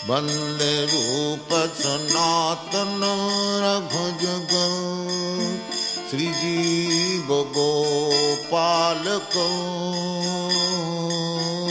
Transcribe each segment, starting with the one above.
Bande Rupa Sanatana Raghujagam Sri Jiva Gopalakam.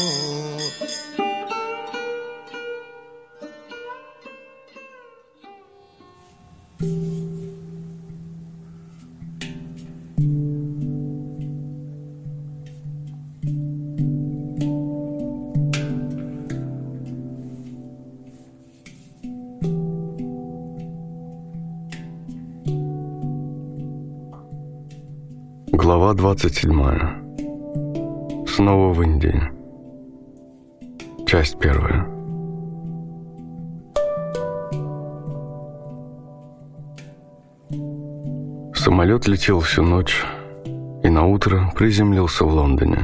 Глава 27. Снова в Индии. Часть 1. Самолет летел всю ночь и наутро приземлился в Лондоне.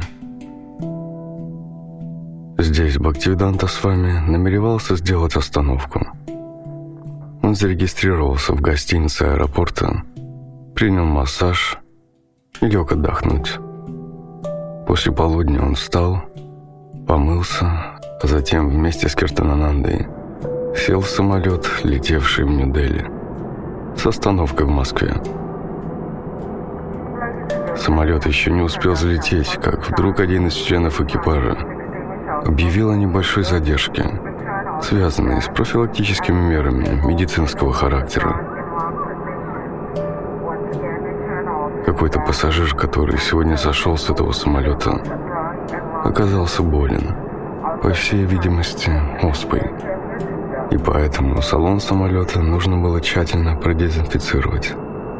Здесь Бхактивиданта Свами намеревался сделать остановку. Он зарегистрировался в гостинице аэропорта, принял массаж и лег отдохнуть. После полудня он встал, помылся, а затем вместе с Киртананандой сел в самолет, летевший в Нью-Дели, с остановкой в Москве. Самолет еще не успел взлететь, как вдруг один из членов экипажа объявил о небольшой задержке, связанной с профилактическими мерами медицинского характера. Какой-то пассажир, который сегодня сошел с этого самолета, оказался болен, по всей видимости, оспой. И поэтому салон самолета нужно было тщательно продезинфицировать.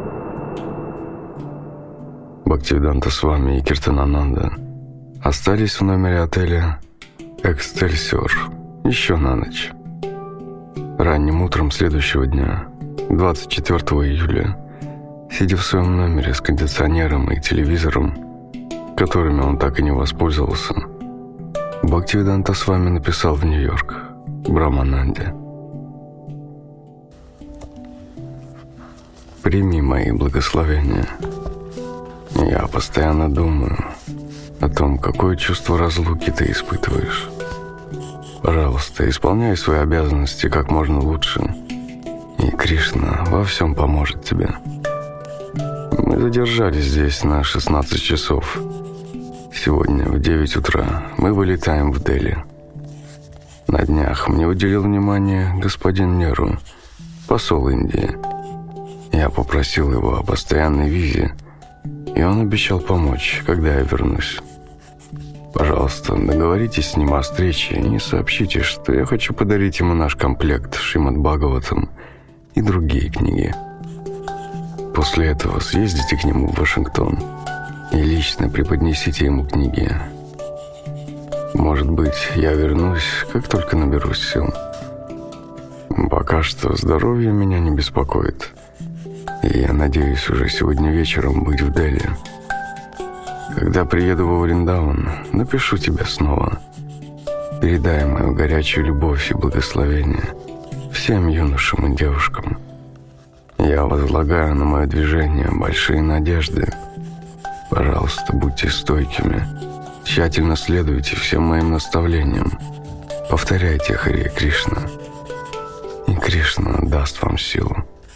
Бхактивиданта Свами и Киртанананда остались в номере отеля «Эксцельсиор» еще на ночь. Ранним утром следующего дня, 24 июля, сидя в своем номере с кондиционером и телевизором, которыми он так и не воспользовался, Бхактивиданта Свами написал в Нью-Йорк Брахмананде: «Прими мои благословения. Я постоянно думаю о том, какое чувство разлуки ты испытываешь. Пожалуйста, исполняй свои обязанности как можно лучше, и Кришна во всем поможет тебе. Мы задержались здесь на 16 часов. Сегодня в 9 утра мы вылетаем в Дели. На днях мне уделил внимание господин Неру, посол Индии. Я попросил его о постоянной визе, и он обещал помочь, когда я вернусь. Пожалуйста, договоритесь с ним о встрече и сообщите, что я хочу подарить ему наш комплект Шримад Бхагаватам и другие книги. После этого съездите к нему в Вашингтон и лично преподнесите ему книги. Может быть, я вернусь, как только наберусь сил. Пока что здоровье меня не беспокоит, и я надеюсь уже сегодня вечером быть в Дели. Когда приеду во Вриндаван, напишу тебе снова. Передай мою горячую любовь и благословение всем юношам и девушкам. Я возлагаю на мое движение большие надежды. Пожалуйста, будьте стойкими, тщательно следуйте всем моим наставлениям, повторяйте Харе Кришна, и Кришна даст вам силу».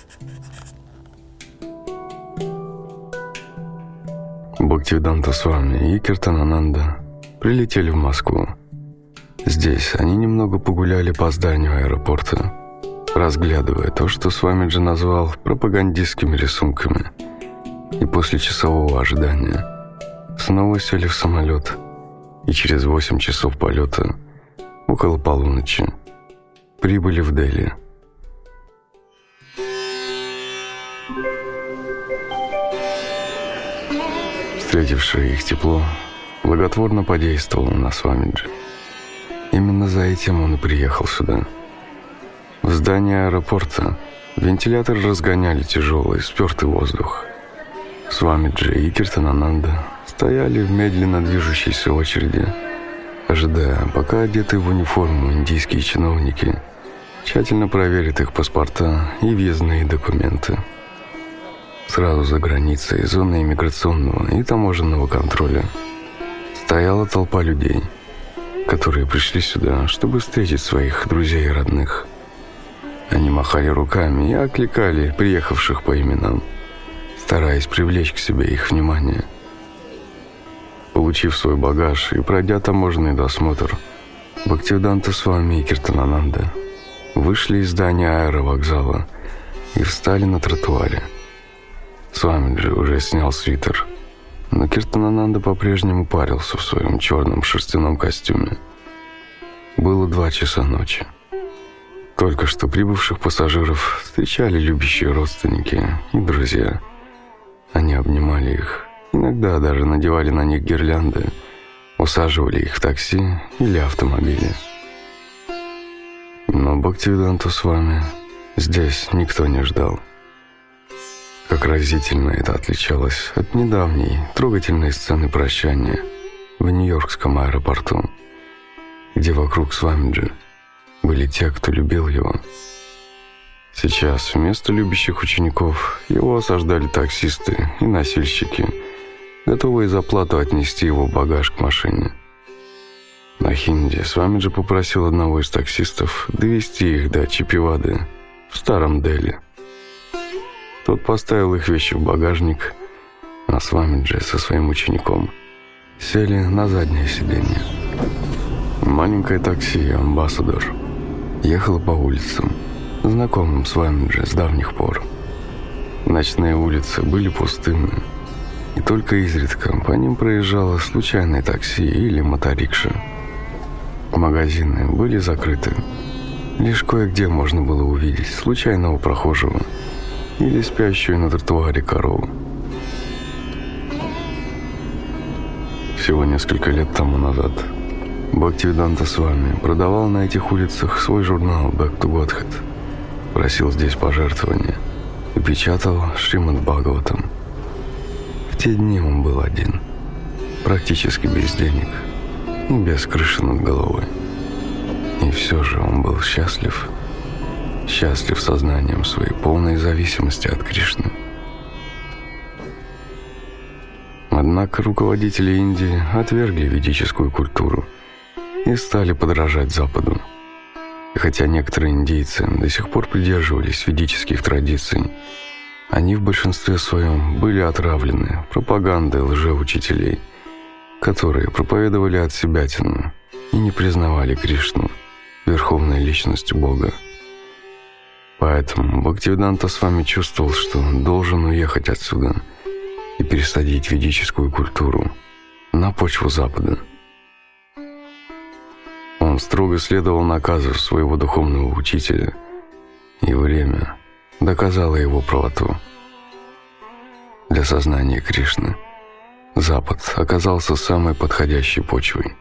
Бхактивиданта Свами и Киртанананда прилетели в Москву. Здесь они немного погуляли по зданию аэропорта, разглядывая то, что Свамиджи назвал пропагандистскими рисунками, и после часового ожидания снова сели в самолет и через 8 часов полета, около полуночи, прибыли в Дели. Встретившее их тепло благотворно подействовало на Свамиджи. Именно за этим он и приехал сюда. В здании аэропорта вентиляторы разгоняли тяжелый, спертый воздух. Свамиджи и Киртанананда стояли в медленно движущейся очереди, ожидая, пока одетые в униформу индийские чиновники тщательно проверят их паспорта и въездные документы. Сразу за границей зоны иммиграционного и таможенного контроля стояла толпа людей, которые пришли сюда, чтобы встретить своих друзей и родных. Они махали руками и окликали приехавших по именам, стараясь привлечь к себе их внимание. Получив свой багаж и пройдя таможенный досмотр, Бхактивиданта Свами и Киртанананда вышли из здания аэровокзала и встали на тротуаре. Свамиджи уже снял свитер, но Киртанананда по-прежнему парился в своем черном шерстяном костюме. Было 2 часа ночи. Только что прибывших пассажиров встречали любящие родственники и друзья. Они обнимали их, иногда даже надевали на них гирлянды, усаживали их в такси или автомобили. Но Бхактивиданту Свами здесь никто не ждал. Как разительно это отличалось от недавней трогательной сцены прощания в Нью-Йоркском аэропорту, где вокруг Свамиджи были те, кто любил его. Сейчас вместо любящих учеников его осаждали таксисты и носильщики, готовые за плату отнести его багаж к машине. На хинди Свамиджи попросил одного из таксистов довести их до Чиппивады в Старом Дели. Тот поставил их вещи в багажник, а Свамиджи со своим учеником сели на заднее сиденье. Маленькое такси «Амбассадор» ехало по улицам, знакомым Свамиджи с давних пор. Ночные улицы были пустынны, и только изредка по ним проезжало случайное такси или моторикша. Магазины были закрыты. Лишь кое-где можно было увидеть случайного прохожего или спящую на тротуаре корову. Всего несколько лет тому назад Бхактивиданта Свами продавал на этих улицах свой журнал «Back to Godhead», просил здесь пожертвования и печатал Шримад Бхагаватам. В те дни он был один, практически без денег и без крыши над головой. И все же он был счастлив сознанием своей полной зависимости от Кришны. Однако руководители Индии отвергли ведическую культуру и стали подражать Западу. И хотя некоторые индейцы до сих пор придерживались ведических традиций, они в большинстве своем были отравлены пропагандой лжеучителей, которые проповедовали отсебятину и не признавали Кришну верховной личностью Бога. Поэтому Бхактивиданта Свами чувствовал, что должен уехать отсюда и пересадить ведическую культуру на почву Запада. Он строго следовал наказу своего духовного учителя, и время доказало его правоту. Для сознания Кришны Запад оказался самой подходящей почвой.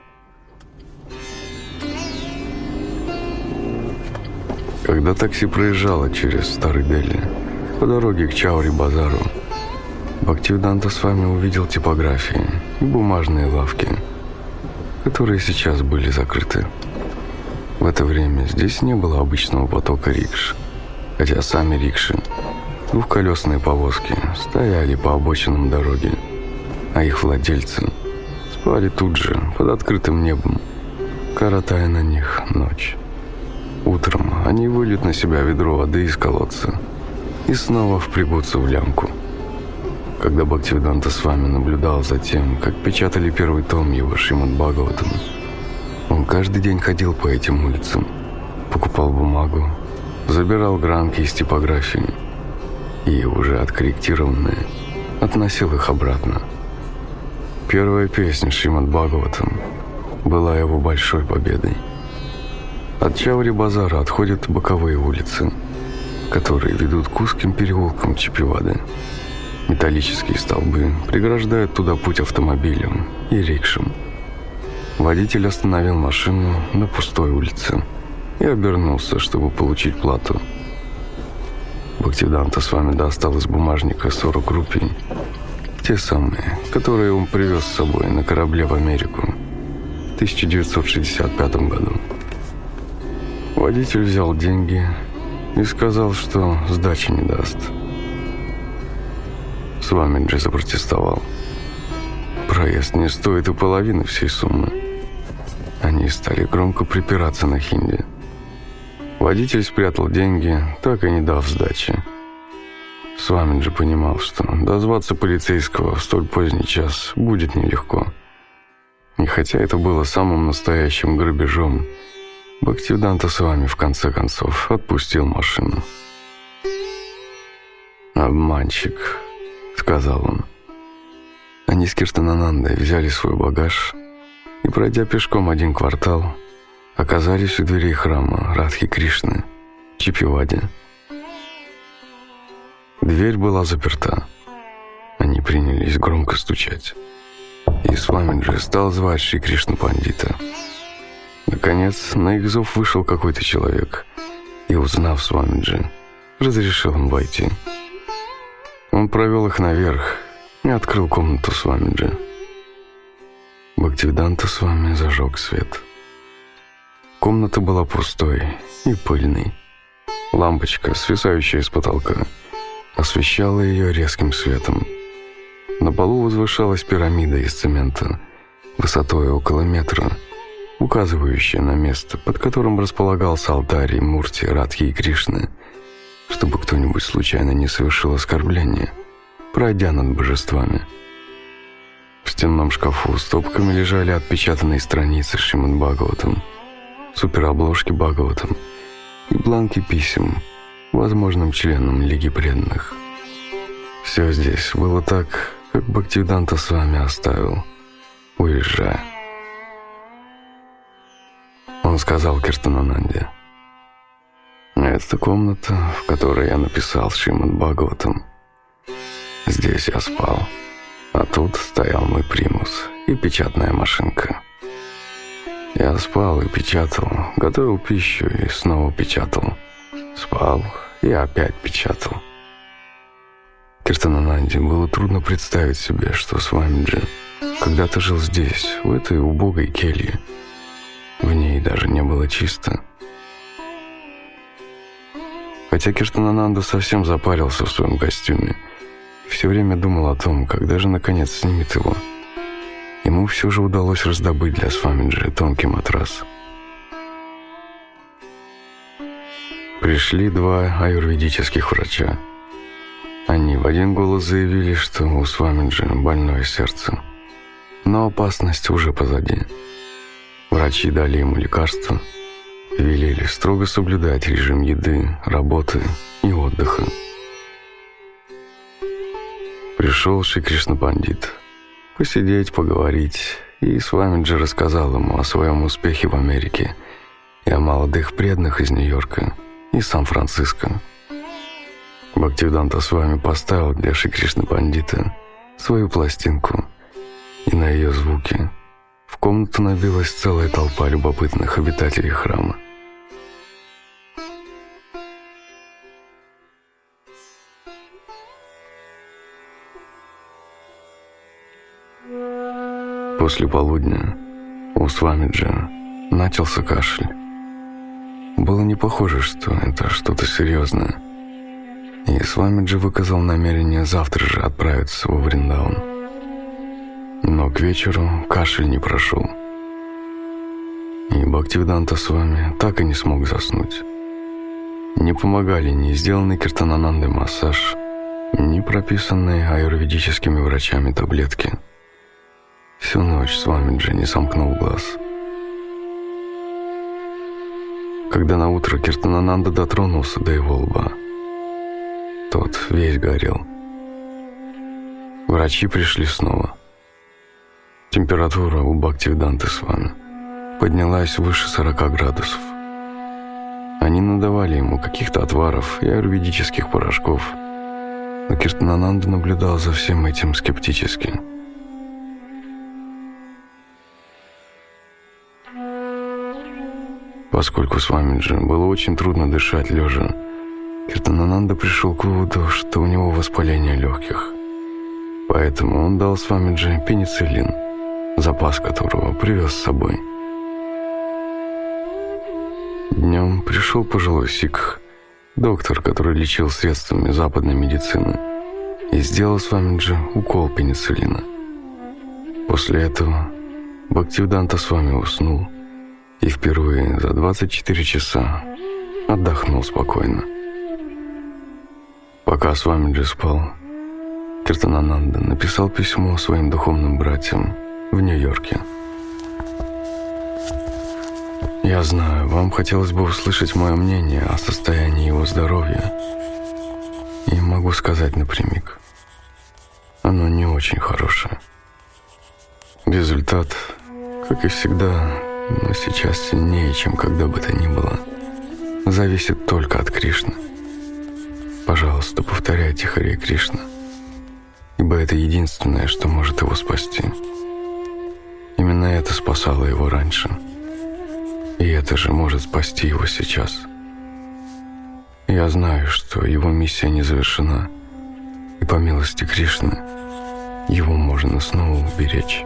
Когда такси проезжало через Старый Дели по дороге к Чаури-базару, Бхактивиданта Свами увидел типографии и бумажные лавки, которые сейчас были закрыты. В это время здесь не было обычного потока рикш, хотя сами рикши, двухколесные повозки, стояли по обочинам дороги, а их владельцы спали тут же, под открытым небом, коротая на них ночь. Утром они выльют на себя ведро воды из колодца и снова впрягутся в лямку. Когда Бхактивиданта Свами наблюдал за тем, как печатали первый том его Шримад Бхагаватам, он каждый день ходил по этим улицам, покупал бумагу, забирал гранки из типографии и, уже откорректированные, относил их обратно. Первая песня Шримад Бхагаватам была его большой победой. От Чаури-базара отходят боковые улицы, которые ведут к узким переулкам Чиппивады. Металлические столбы преграждают туда путь автомобилям и рикшам. Водитель остановил машину на пустой улице и обернулся, чтобы получить плату. Бхактивиданта Свами достал из бумажника 40 рупий, те самые, которые он привез с собой на корабле в Америку в 1965 году. Водитель взял деньги и сказал, что сдачи не даст. Свамиджи запротестовал. Проезд не стоит и половины всей суммы. Они они стали громко припираться на хинди. Водитель спрятал деньги, так и не дав сдачи. Свамиджи понимал, что дозваться полицейского в столь поздний час будет нелегко. И хотя это было самым настоящим грабежом, Бхактивиданта Свами в конце концов отпустил машину. «Обманщик», — сказал он. Они с Киртананандой взяли свой багаж и, пройдя пешком 1 квартал, оказались у дверей храма Радхи Кришны, Чипивади. Дверь была заперта. Они принялись громко стучать. И Свамиджи стал звать Шри Кришна Пандита. Наконец, на их зов вышел какой-то человек и, узнав Свамиджи, разрешил им войти. Он провел их наверх и открыл комнату Свамиджи. Бхактивиданта Свами зажег свет. Комната была пустой и пыльной. Лампочка, свисающая с потолка, освещала ее резким светом. На полу возвышалась пирамида из цемента, высотой около метра, указывающая на место, под которым располагался алтарь и мурти Радхи и Кришны, чтобы кто-нибудь случайно не совершил оскорбления, пройдя над божествами. В стенном шкафу стопками лежали отпечатанные страницы Шримад Бхагаватам, суперобложки Бхагаватам и бланки писем возможным членам Лиги преданных. Все здесь было так, как Бхактивиданта Свами оставил, уезжая. Он сказал Киртанананде: «Это комната, в которой я написал Шримад Бхагаватам. Здесь я спал, а тут стоял мой примус и печатная машинка. Я спал и печатал, готовил пищу и снова печатал, спал и опять печатал». Киртанананде было трудно представить себе, что Свамиджи когда-то жил здесь, в этой убогой келье. В ней даже не было чисто. Хотя Киртанананда совсем запарился в своем костюме и все время думал о том, когда же наконец снимет его, ему все же удалось раздобыть для Свамиджи тонкий матрас. Пришли 2 аюрведических врача. Они в один голос заявили, что у Свамиджи больное сердце, но опасность уже позади. Врачи дали ему лекарства и велели строго соблюдать режим еды, работы и отдыха. Пришел Шри Кришна Пандит посидеть, поговорить, и Свамиджи рассказал ему о своем успехе в Америке и о молодых преданных из Нью-Йорка и Сан-Франциско. Бхактивиданта Свами поставил для Шри Кришны Пандита свою пластинку, и на ее звуки в комнату набилась целая толпа любопытных обитателей храма. После полудня у Свамиджи начался кашель. Было не похоже, что это что-то серьезное, и Свамиджи выказал намерение завтра же отправиться во Вриндаван. Но к вечеру кашель не прошел, и Бхактивиданта Свами так и не смог заснуть. Не помогали ни сделанный Киртананандой массаж, ни прописанные аюрведическими врачами таблетки. Всю ночь Свамиджи не сомкнул глаз. Когда наутро Киртанананда дотронулся до его лба, тот весь горел. Врачи пришли снова. Температура у Бхактивиданты Свами поднялась выше 40 градусов. Они надавали ему каких-то отваров и аюрведических порошков, но Киртанананда наблюдал за всем этим скептически. Поскольку Свамиджи было очень трудно дышать лежа, Киртанананда пришел к выводу, что у него воспаление легких. Поэтому он дал Свамиджи пенициллин, запас которого привез с собой. Днем пришел пожилой сикх, доктор, который лечил средствами западной медицины, и сделал Свамиджи укол пенициллина. После этого Бхактивиданта Свами уснул и впервые за 24 часа отдохнул спокойно. Пока Свамиджи спал, Киртанананда написал письмо своим духовным братьям в Нью-Йорке. «Я знаю, вам хотелось бы услышать мое мнение о состоянии его здоровья, и могу сказать напрямик, оно не очень хорошее. Результат, как и всегда, но сейчас сильнее, чем когда бы то ни было, зависит только от Кришны. Пожалуйста, повторяйте Харе Кришна, ибо это единственное, что может его спасти. Именно это спасало его раньше, и это же может спасти его сейчас. Я знаю, что его миссия не завершена, и по милости Кришны его можно снова уберечь».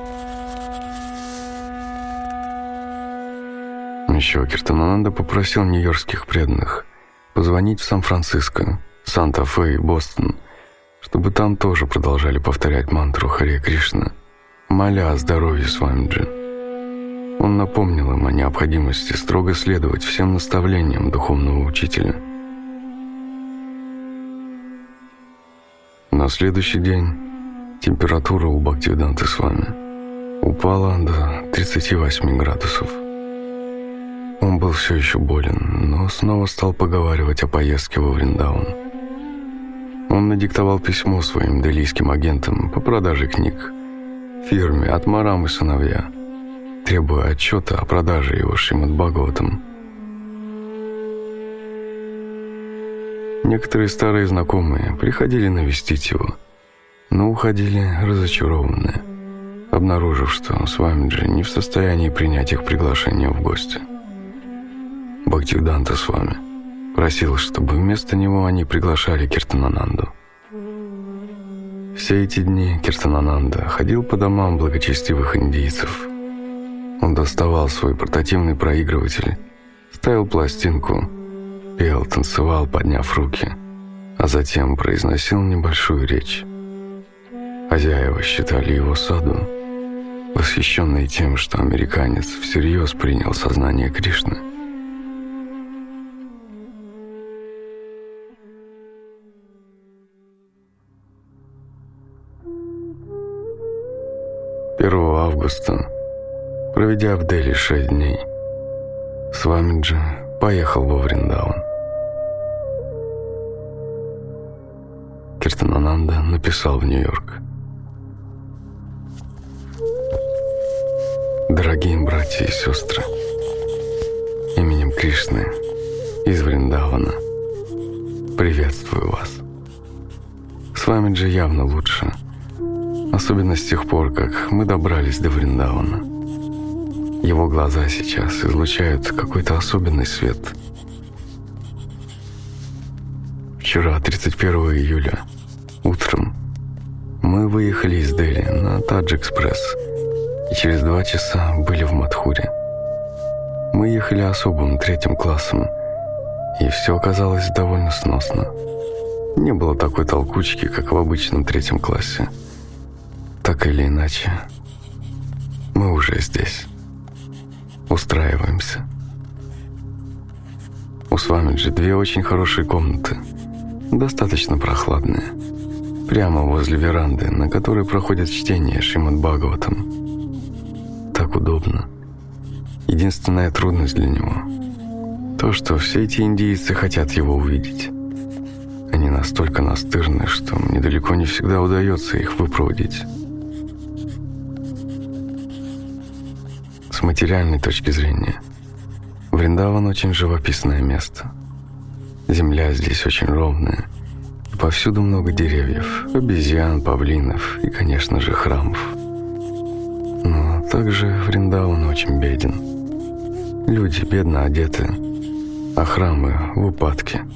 Еще Киртанананда попросил нью-йоркских преданных позвонить в Сан-Франциско, Санта-Фе и Бостон, чтобы там тоже продолжали повторять мантру Харе Кришна, моля о здоровье Свамиджи. Он напомнил им о необходимости строго следовать всем наставлениям духовного учителя. На следующий день температура у Бхактивиданты Свами упала до 38 градусов. Он был все еще болен, но снова стал поговаривать о поездке во Вриндаван. Он надиктовал письмо своим делийским агентам по продаже книг фирме «Атмарам и сыновья», требуя отчета о продаже его Шримад-Бхагаватам. Некоторые старые знакомые приходили навестить его, но уходили разочарованные, обнаружив, что Свамиджи не в состоянии принять их приглашение в гости. Бхактивиданта Свами просил, чтобы вместо него они приглашали Киртанананду. Все эти дни Киртанананда ходил по домам благочестивых индийцев. Он доставал свой портативный проигрыватель, ставил пластинку, пел, танцевал, подняв руки, а затем произносил небольшую речь. Хозяева считали его саду, восхищенные тем, что американец всерьез принял сознание Кришны. Августа, проведя в Дели 6 дней, Свамиджи поехал во Вриндаван. Киртанананда написал в Нью-Йорк: «Дорогие братья и сестры, именем Кришны из Вриндавана приветствую вас. Свамиджи явно лучше, особенно с тех пор, как мы добрались до Вриндавана. Его глаза сейчас излучают какой-то особенный свет. Вчера, 31 июля, утром, мы выехали из Дели на Тадж-экспресс и через 2 часа были в Мадхуре. Мы ехали особым 3-м классом, и все оказалось довольно сносно. Не было такой толкучки, как в обычном 3-м классе. Так или иначе, мы уже здесь. Устраиваемся. У Свамиджи 2 очень хорошие комнаты, достаточно прохладные, прямо возле веранды, на которой проходит чтение Шримад-Бхагаватам. Так удобно. Единственная трудность для него — то, что все эти индийцы хотят его увидеть. Они настолько настырны, что мне далеко не всегда удается их выпроводить. С материальной точки зрения, Вриндаван очень живописное место. Земля здесь очень ровная, и повсюду много деревьев, обезьян, павлинов и, конечно же, храмов. Но также Вриндаван очень беден. Люди бедно одеты, а храмы в упадке.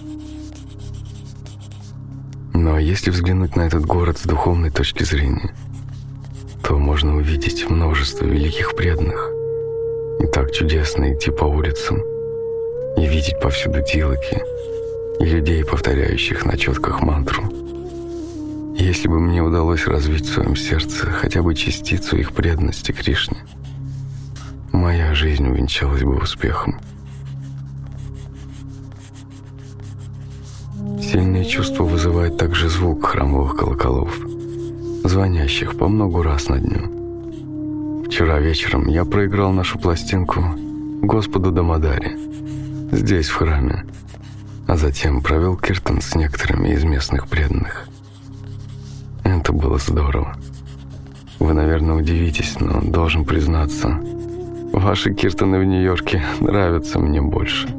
Но если взглянуть на этот город с духовной точки зрения, то можно увидеть множество великих преданных. И так чудесно идти по улицам и видеть повсюду тилаки и людей, повторяющих на четках мантру. И если бы мне удалось развить в своем сердце хотя бы частицу их преданности Кришне, моя жизнь увенчалась бы успехом. Сильные чувства вызывает также звук храмовых колоколов, звонящих по многу раз на дню. Вчера вечером я проиграл нашу пластинку Господу Дамадари здесь, в храме, а затем провел киртан с некоторыми из местных преданных. Это было здорово. Вы, наверное, удивитесь, но должен признаться, ваши киртаны в Нью-Йорке нравятся мне больше.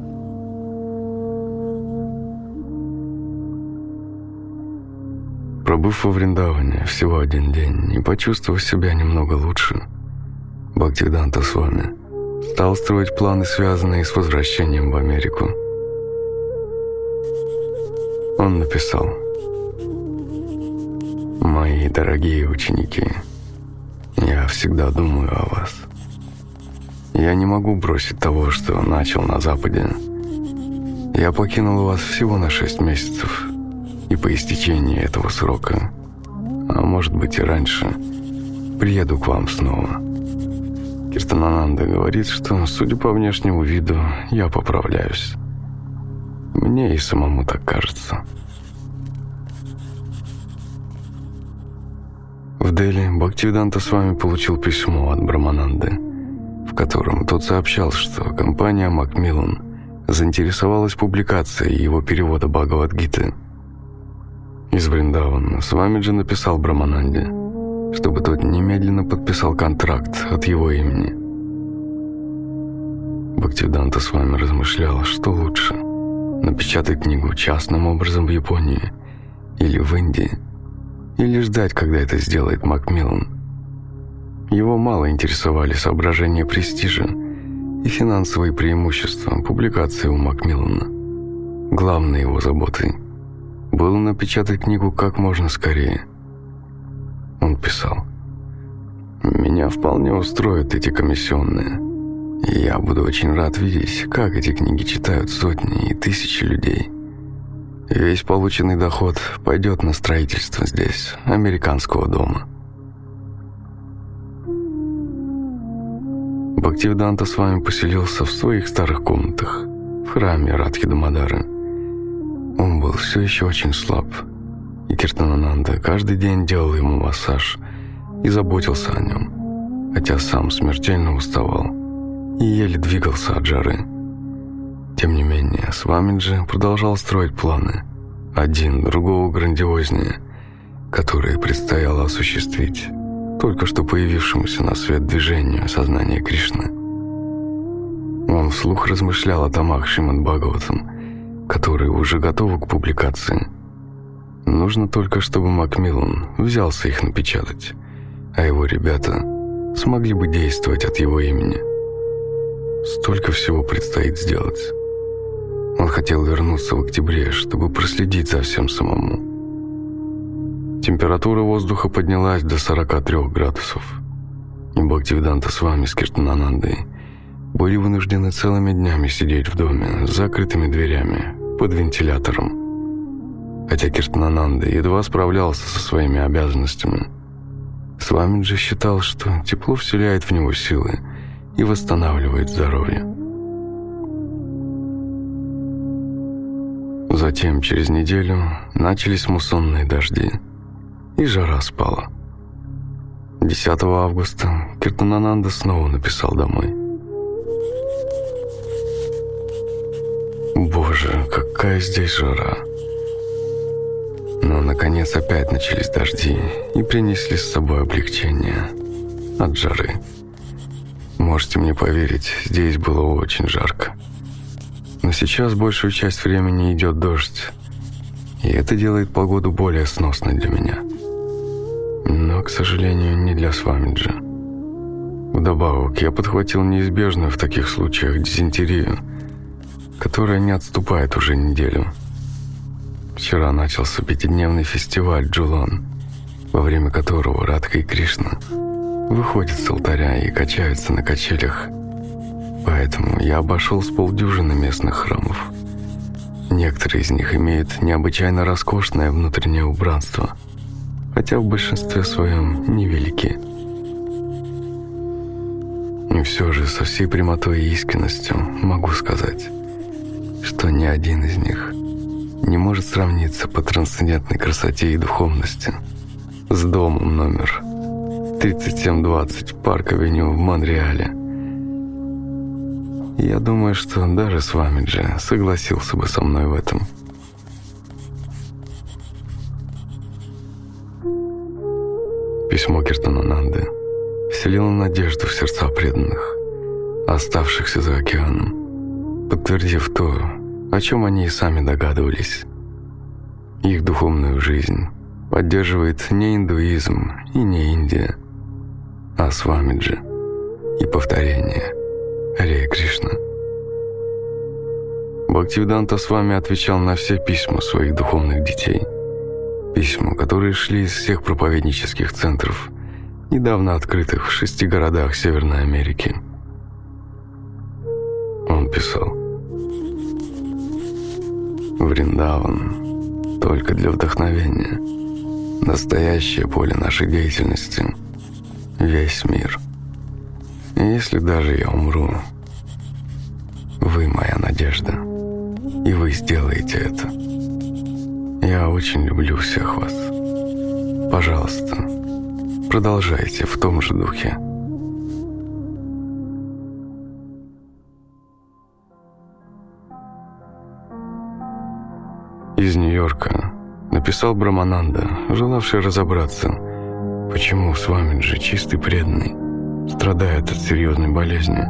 Пробыв во Вриндаване всего один день и почувствовав себя немного лучше, Бхактивиданта Свами стал строить планы, связанные с возвращением в Америку. Он написал: «Мои дорогие ученики, я всегда думаю о вас. Я не могу бросить того, что начал на Западе. Я покинул вас всего на 6 месяцев, и по истечении этого срока, а может быть и раньше, приеду к вам снова. Киртанананда говорит, что, судя по внешнему виду, я поправляюсь. Мне и самому так кажется». В Дели Бхактивиданта Свами получил письмо от Брамананды, в котором тот сообщал, что компания Макмиллан заинтересовалась публикацией его перевода Бхагавад-гиты. Из Вриндавана Свамиджи написал Брамананде, чтобы тот немедленно подписал контракт от его имени. Бхактивиданта Свами размышлял, что лучше: напечатать книгу частным образом в Японии или в Индии, или ждать, когда это сделает Макмиллан. Его мало интересовали соображения престижа и финансовые преимущества публикации у Макмиллана. Главной его заботой было напечатать книгу как можно скорее. Он писал: «Меня вполне устроят эти комиссионные, и я буду очень рад видеть, как эти книги читают сотни и тысячи людей. Весь полученный доход пойдет на строительство здесь американского дома». Бхактивиданта Свами поселился в своих старых комнатах в храме Радхи Дамодары. Он был все еще очень слаб, и Киртанананда каждый день делал ему массаж и заботился о нем, хотя сам смертельно уставал и еле двигался от жары. Тем не менее, Свамиджи продолжал строить планы, один другого грандиознее, которые предстояло осуществить только что появившемуся на свет движению сознания Кришны. Он вслух размышлял о томах Шримад-Бхагаватам, которые уже готовы к публикации. Нужно только, чтобы Макмиллан взялся их напечатать, а его ребята смогли бы действовать от его имени. Столько всего предстоит сделать. Он хотел вернуться в октябре, чтобы проследить за всем самому. Температура воздуха поднялась до 43 градусов, и Бхактивиданта Свами с Киртананандой были вынуждены целыми днями сидеть в доме с закрытыми дверями под вентилятором. Хотя Киртанананда едва справлялся со своими обязанностями, Свамиджи считал, что тепло вселяет в него силы и восстанавливает здоровье. Затем, через неделю, начались муссонные дожди, и жара спала. 10 августа Киртанананда снова написал домой: «Боже, какая здесь жара!» Но, наконец, опять начались дожди и принесли с собой облегчение от жары. Можете мне поверить, здесь было очень жарко. Но сейчас большую часть времени идет дождь, и это делает погоду более сносной для меня. Но, к сожалению, не для Свамиджи. Вдобавок, я подхватил неизбежную в таких случаях дизентерию, которая не отступает уже неделю. Вчера начался 5-дневный фестиваль Джулан, во время которого Радха и Кришна выходят с алтаря и качаются на качелях. Поэтому я обошел с полдюжины местных храмов. Некоторые из них имеют необычайно роскошное внутреннее убранство, хотя в большинстве своем невелики. И все же со всей прямотой и искренностью могу сказать, что ни один из них не может сравниться по трансцендентной красоте и духовности с домом номер 3720 Парк-авеню в Монреале. Я думаю, что даже Свамиджи согласился бы со мной в этом. Письмо Киртанананды вселило надежду в сердца преданных, оставшихся за океаном, подтвердив то, о чем они и сами догадывались. Их духовную жизнь поддерживает не индуизм и не Индия, а Свамиджи и повторение Харе Кришна. Бхактивиданта Свами отвечал на все письма своих духовных детей, письма, которые шли из всех проповеднических центров, недавно открытых в 6 городах Северной Америки. Он писал: «Вриндаван только для вдохновения, настоящее поле нашей деятельности, весь мир. И если даже я умру, вы моя надежда, и вы сделаете это. Я очень люблю всех вас. Пожалуйста, продолжайте в том же духе». Из Нью-Йорка написал Брамананда, желавший разобраться, почему Свамиджи, чистый преданный, страдает от серьезной болезни.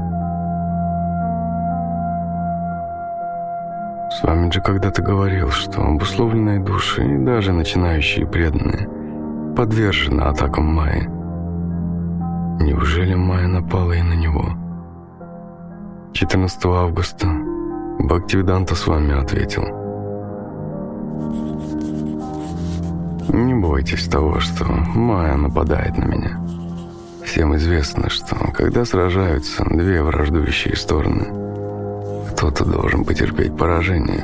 Свамиджи когда-то говорил, что обусловленные души и даже начинающие преданные подвержены атакам Майи. Неужели Майя напала и на него? 14 августа Бхактивиданта Свами ответил: «Не бойтесь того, что Майя нападает на меня. Всем известно, что когда сражаются две враждующие стороны, кто-то должен потерпеть поражение.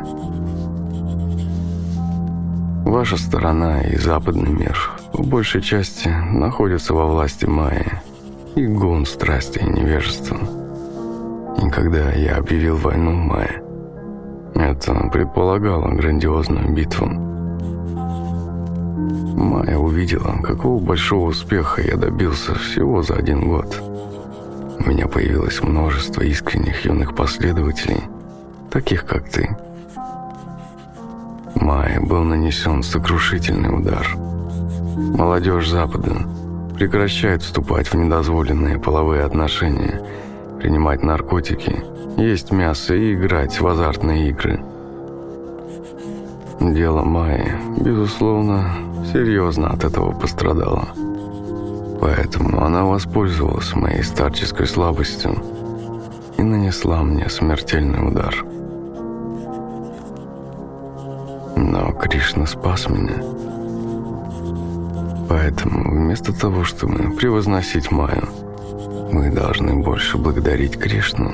Ваша сторона и западный мир по большей части находятся во власти Майи и гун страсти и невежества. И когда я объявил войну Майе, это предполагало грандиозную битву. Майя увидела, какого большого успеха я добился всего за 1 год. У меня появилось множество искренних юных последователей, таких как ты. Майе был нанесен сокрушительный удар. Молодежь Запада прекращает вступать в недозволенные половые отношения, принимать наркотики, есть мясо и играть в азартные игры. Дело Майи, безусловно, серьезно от этого пострадало. Поэтому она воспользовалась моей старческой слабостью и нанесла мне смертельный удар. Но Кришна спас меня. Поэтому вместо того, чтобы превозносить Майю, мы должны больше благодарить Кришну.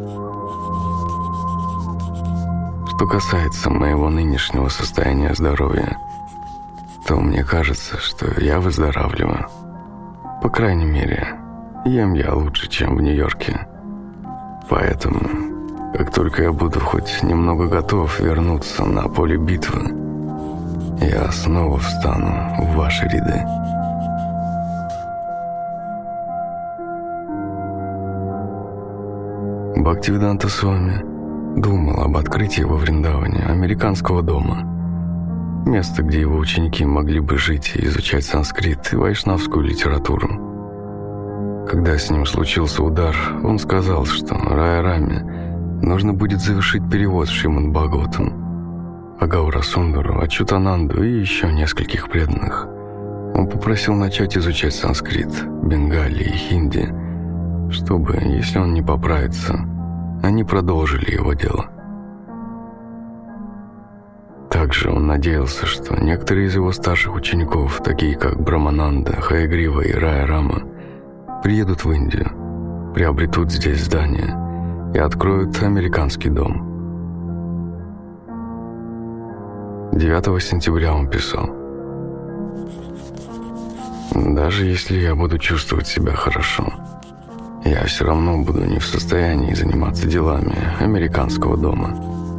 Что касается моего нынешнего состояния здоровья, то мне кажется, что я выздоравливаю. По крайней мере, ем я лучше, чем в Нью-Йорке. Поэтому, как только я буду хоть немного готов вернуться на поле битвы, я снова встану в ваши ряды. Бхактивиданта Свами думал об открытии во Вриндаване американского дома, место, где его ученики могли бы жить и изучать санскрит и вайшнавскую литературу. Когда с ним случился удар, он сказал, что Рая-Раме нужно будет завершить перевод Шримад Бхагаватам, а Гаура Сундару, Ачутананду и еще нескольких преданных. Он попросил начать изучать санскрит, бенгали и хинди, чтобы, если он не поправится, они продолжили его дело. Также он надеялся, что некоторые из его старших учеников, такие как Брамананда, Хаягрива и Рая-Рама, приедут в Индию, приобретут здесь здание и откроют американский дом. 9 сентября он писал: «Даже если я буду чувствовать себя хорошо, я все равно буду не в состоянии заниматься делами американского дома.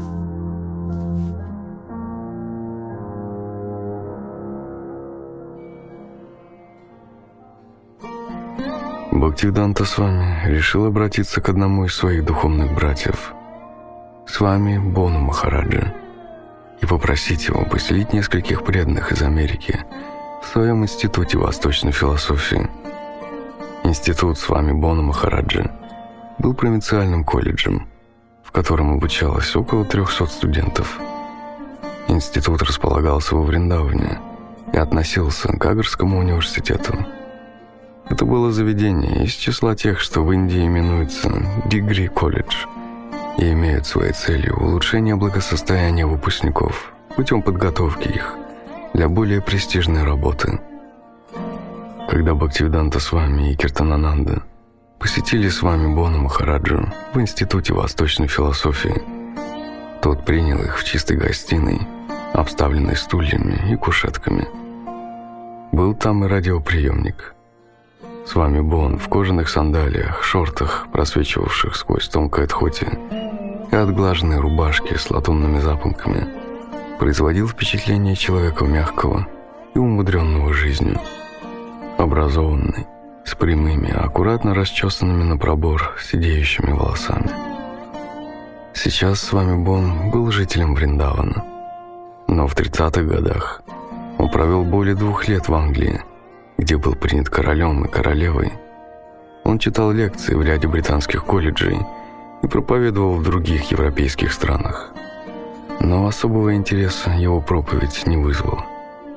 Бхактивиданта Свами решил обратиться к одному из своих духовных братьев, Свами Бону Махараджи, и попросить его поселить нескольких преданных из Америки в своем институте восточной философии. Институт Свами Бону Махараджи был провинциальным колледжем, в котором обучалось около 300 студентов. Институт располагался во Вриндаване и относился к Агарскому университету. Это было заведение из числа тех, что в Индии именуются Degree College, и имеют своей целью улучшение благосостояния выпускников путем подготовки их для более престижной работы. Когда Бхактивиданта Свами и Киртанананда посетили Свами Бону Махараджу в Институте восточной философии, тот принял их в чистой гостиной, обставленной стульями и кушетками. Был там и радиоприемник. Свами Бон в кожаных сандалиях, шортах, просвечивавших сквозь тонкое тхоти, и отглаженной рубашке с латунными запонками, производил впечатление человека мягкого и умудренного жизнью, образованный, с прямыми, аккуратно расчесанными на пробор сидеющими волосами. Сейчас Свами Бон был жителем Вриндавана, но в 30-х годах он провел более 2 лет в Англии, где был принят королем и королевой. Он читал лекции в ряде британских колледжей и проповедовал в других европейских странах. Но особого интереса его проповедь не вызвала.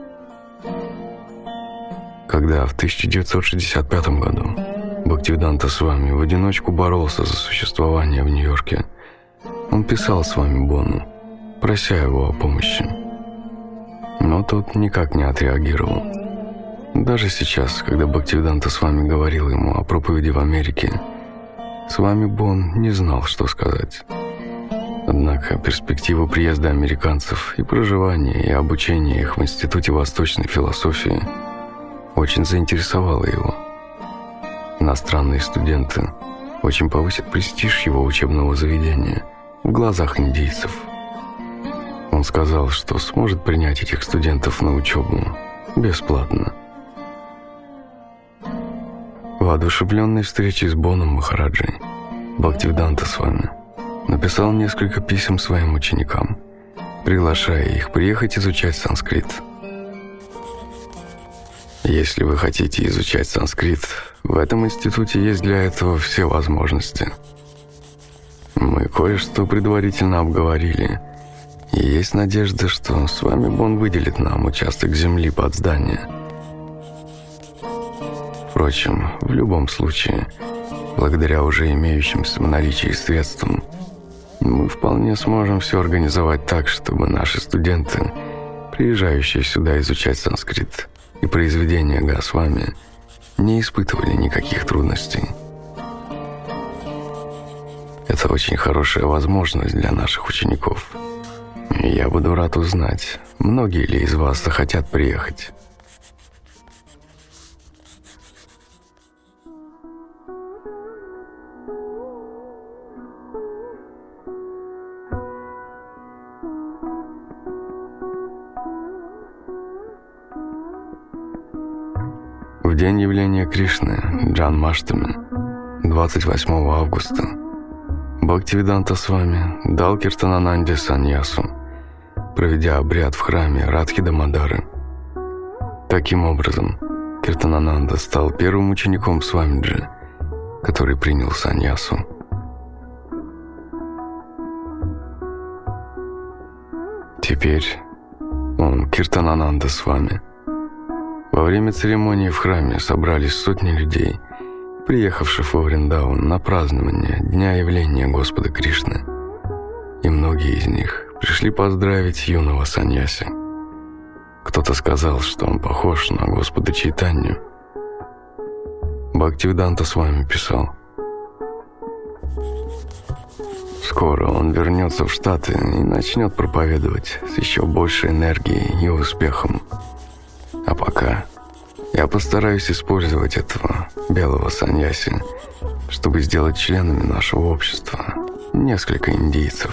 Когда в 1965 году Бхактивиданта Свами в одиночку боролся за существование в Нью-Йорке, он писал Свами Бону, прося его о помощи. Но тот никак не отреагировал. Даже сейчас, когда Бхактивиданта Свами говорил ему о проповеди в Америке, Свами Бон не знал, что сказать. Однако перспектива приезда американцев и проживания и обучения их в Институте восточной философии очень заинтересовала его. Иностранные студенты очень повысят престиж его учебного заведения в глазах индийцев. Он сказал, что сможет принять этих студентов на учебу бесплатно. Воодушевленный встречей с Боном Махараджей, Бхактивиданта Свами написал несколько писем своим ученикам, приглашая их приехать изучать санскрит. Если вы хотите изучать санскрит, в этом институте есть для этого все возможности. Мы кое-что предварительно обговорили, и есть надежда, что Свами Бон выделит нам участок земли под здание. Впрочем, в любом случае, благодаря уже имеющимся в наличии средствам, мы вполне сможем все организовать так, чтобы наши студенты, приезжающие сюда изучать санскрит и произведения Госвами, не испытывали никаких трудностей. Это очень хорошая возможность для наших учеников. И я буду рад узнать, многие ли из вас захотят приехать. В день явления Кришны, Джанмаштами, 28 августа, Бхактивиданта Свами дал Киртанананде саньясу, проведя обряд в храме Радхи-Дамодары. Таким образом, Киртанананда стал первым учеником Свамиджи, который принял саньясу. Теперь он Киртанананда Свами. Во время церемонии в храме собрались сотни людей, приехавших во Вриндаван на празднование Дня явления Господа Кришны, и многие из них пришли поздравить юного саньяси. Кто-то сказал, что он похож на Господа Чайтанью. Бхактивиданта Свами писал: «Скоро он вернется в Штаты и начнет проповедовать с еще большей энергией и успехом. А пока я постараюсь использовать этого белого саньяси, чтобы сделать членами нашего общества несколько индийцев.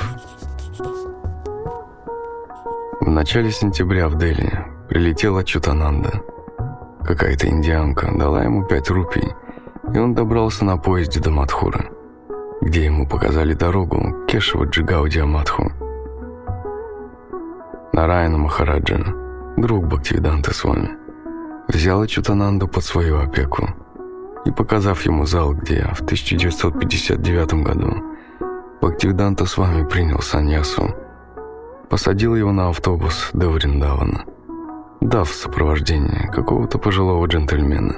В начале сентября в Дели прилетела Ачютананда. Какая-то индианка дала ему 5 рупий, и он добрался на поезде до Мадхуры, где ему показали дорогу к Кешава-джи Гаудия Мадху. Нараяна Махараджа, друг Бхактивиданты Свами, взял Ачютананду под свою опеку и, показав ему зал, где в 1959 году Бхактивиданта Свами принял саньясу, посадил его на автобус до Вриндавана, дав в сопровождении какого-то пожилого джентльмена.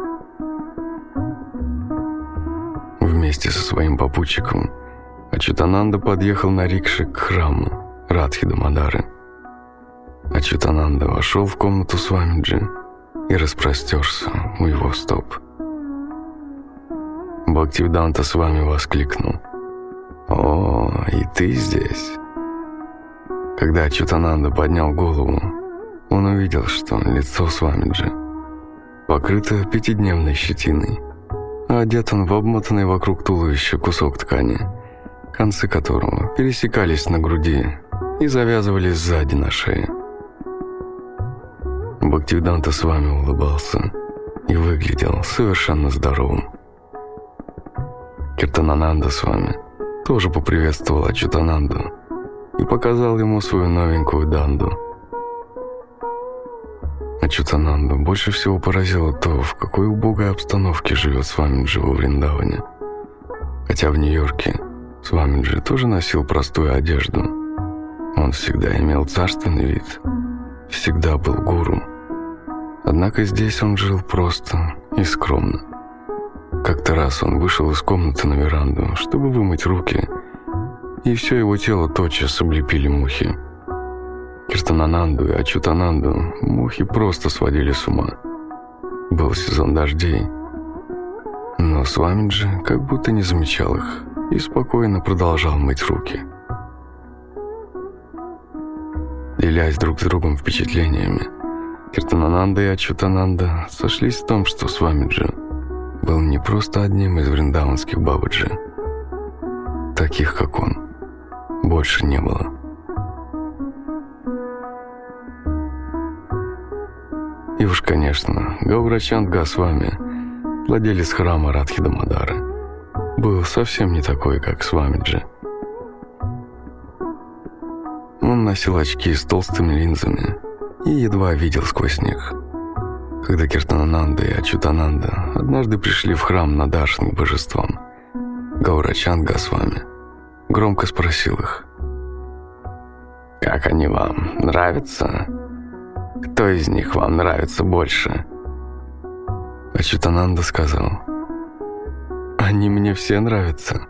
Вместе со своим попутчиком Ачютананда подъехал на рикше к храму Радхи Дамодары. Ачютананда вошел в комнату Свамиджи и распростерся у его стоп. Бхактивиданта Свами воскликнул: «О, и ты здесь!» Когда Ачютананда поднял голову, он увидел, что лицо Свамиджи покрыто 5-дневной щетиной, а одет он в обмотанный вокруг туловища кусок ткани, концы которого пересекались на груди и завязывались сзади на шее. Бхактивиданта Свами улыбался и выглядел совершенно здоровым. Киртанананда Свами тоже поприветствовал Ачютананду и показал ему свою новенькую данду. Ачютананду больше всего поразило то, в какой убогой обстановке живет Свамиджи во Вриндаване. Хотя в Нью-Йорке Свамиджи тоже носил простую одежду, он всегда имел царственный вид, всегда был гуру. Однако здесь он жил просто и скромно. Как-то раз он вышел из комнаты на веранду, чтобы вымыть руки, и все его тело тотчас облепили мухи. Киртанананду и Ачютананду мухи просто сводили с ума. Был сезон дождей, но Свамиджи как будто не замечал их и спокойно продолжал мыть руки. Делясь друг с другом впечатлениями, Киртанананда и Ачютананда сошлись в том, что Свамиджи был не просто одним из вриндаванских бабаджи. Таких, как он, больше не было. И уж, конечно, Гаурачанд Госвами, владелец храма Радхи Дамодары, был совсем не такой, как Свамиджи. Он носил очки с толстыми линзами и едва видел сквозь них. Когда Киртанананда и Ачютананда однажды пришли в храм на даршан к божествам, Гаурачанд Госвами громко спросил их: «Как они вам нравятся? Кто из них вам нравится больше?» Ачютананда сказал: «Они мне все нравятся».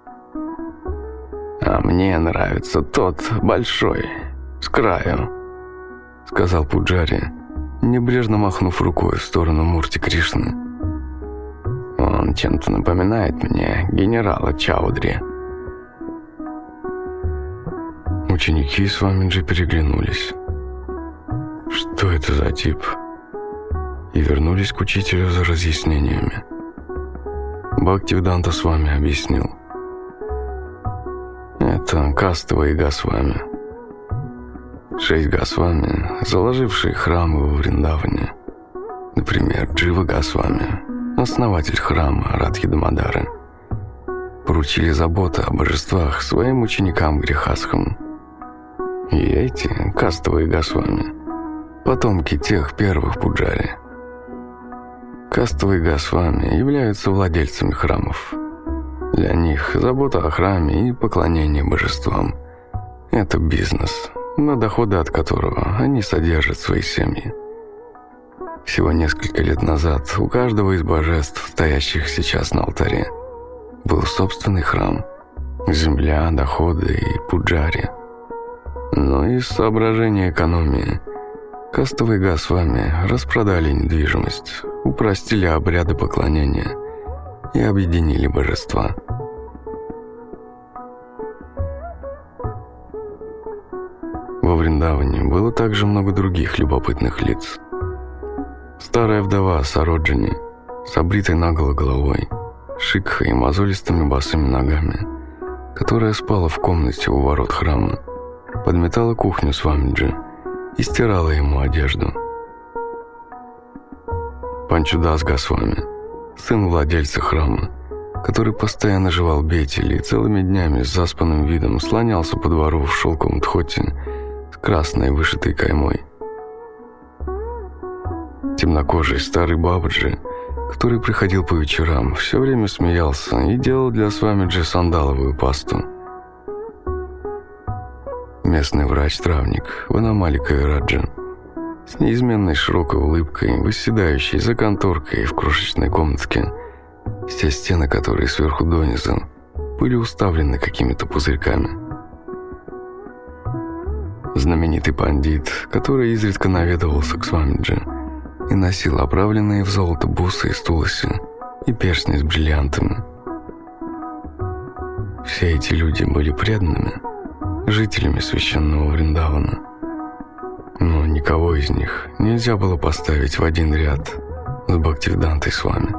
«А мне нравится тот большой, с краю», — сказал пуджари, небрежно махнув рукой в сторону Мурти Кришны. «Он чем-то напоминает мне генерала Чаудри». Ученики Свамиджи переглянулись. Что это за тип? И вернулись к учителю за разъяснениями. Бхактивиданта Свами объяснил: это кастовые Госвами. 6 Госвами, заложившие храмы во Вриндаване. Например, Джива Госвами, основатель храма Радхи Дамодары, поручили заботу о божествах своим ученикам-грехасхам. И эти кастовые Госвами – потомки тех первых пуджари. Кастовые Госвами являются владельцами храмов. Для них забота о храме и поклонение божествам – это бизнес, на доходы от которого они содержат свои семьи. Всего несколько лет назад у каждого из божеств, стоящих сейчас на алтаре, был собственный храм, земля, доходы и пуджари. Но из соображения экономии кастовые Госвами распродали недвижимость, упростили обряды поклонения и объединили божества. Во Вриндаване было также много других любопытных лиц. Старая вдова Сароджани с обритой наголо головой, шикхой и мозолистыми босыми ногами, которая спала в комнате у ворот храма, подметала кухню Свамиджи и стирала ему одежду. Панчудас Госвами, сын владельца храма, который постоянно жевал бетель и целыми днями с заспанным видом слонялся по двору в шелковом тхоте с красной вышитой каймой. Темнокожий старый Бабаджи, который приходил по вечерам, все время смеялся и делал для Свамиджи сандаловую пасту. Местный врач-травник Ванамалика Раджа с неизменной широкой улыбкой, восседающей за конторкой в крошечной комнатке, все стены которой сверху донизу были уставлены какими-то пузырьками. Знаменитый пандит, который изредка наведывался к Свамиджи и носил оправленные в золото бусы из туласи и перстни с бриллиантами. Все эти люди были преданными жителями священного Вриндавана, но никого из них нельзя было поставить в один ряд с Бхактивидантой Свами.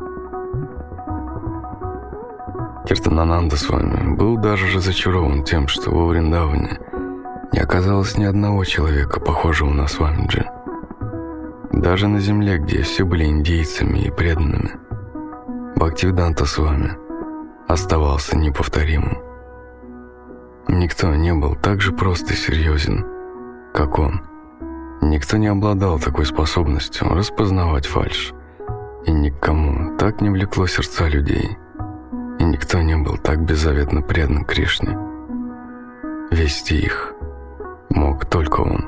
Киртанананда Свами был даже разочарован тем, что во Вриндаване не оказалось ни одного человека, похожего на Свамиджи. Даже на земле, где все были индейцами и преданными, Бхактивиданта Свами оставался неповторимым. Никто не был так же прост и серьезен, как он. Никто не обладал такой способностью распознавать фальшь, и никому так не влекло сердца людей, и никто не был так беззаветно предан Кришне. Вести их мог только он.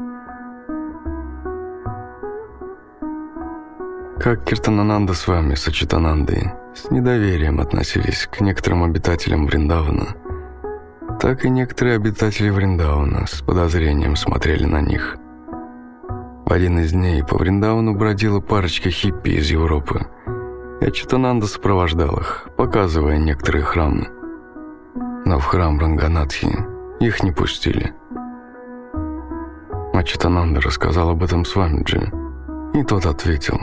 Как Киртанананда Свами с Ачютанандой с недоверием относились к некоторым обитателям Вриндавана, так и некоторые обитатели Вриндавана с подозрением смотрели на них. В один из дней по Вриндавану бродила парочка хиппи из Европы, и Ачютананда сопровождал их, показывая некоторые храмы. Но в храм Ранганатхи их не пустили. Ачютананда рассказал об этом Свамиджи, и тот ответил: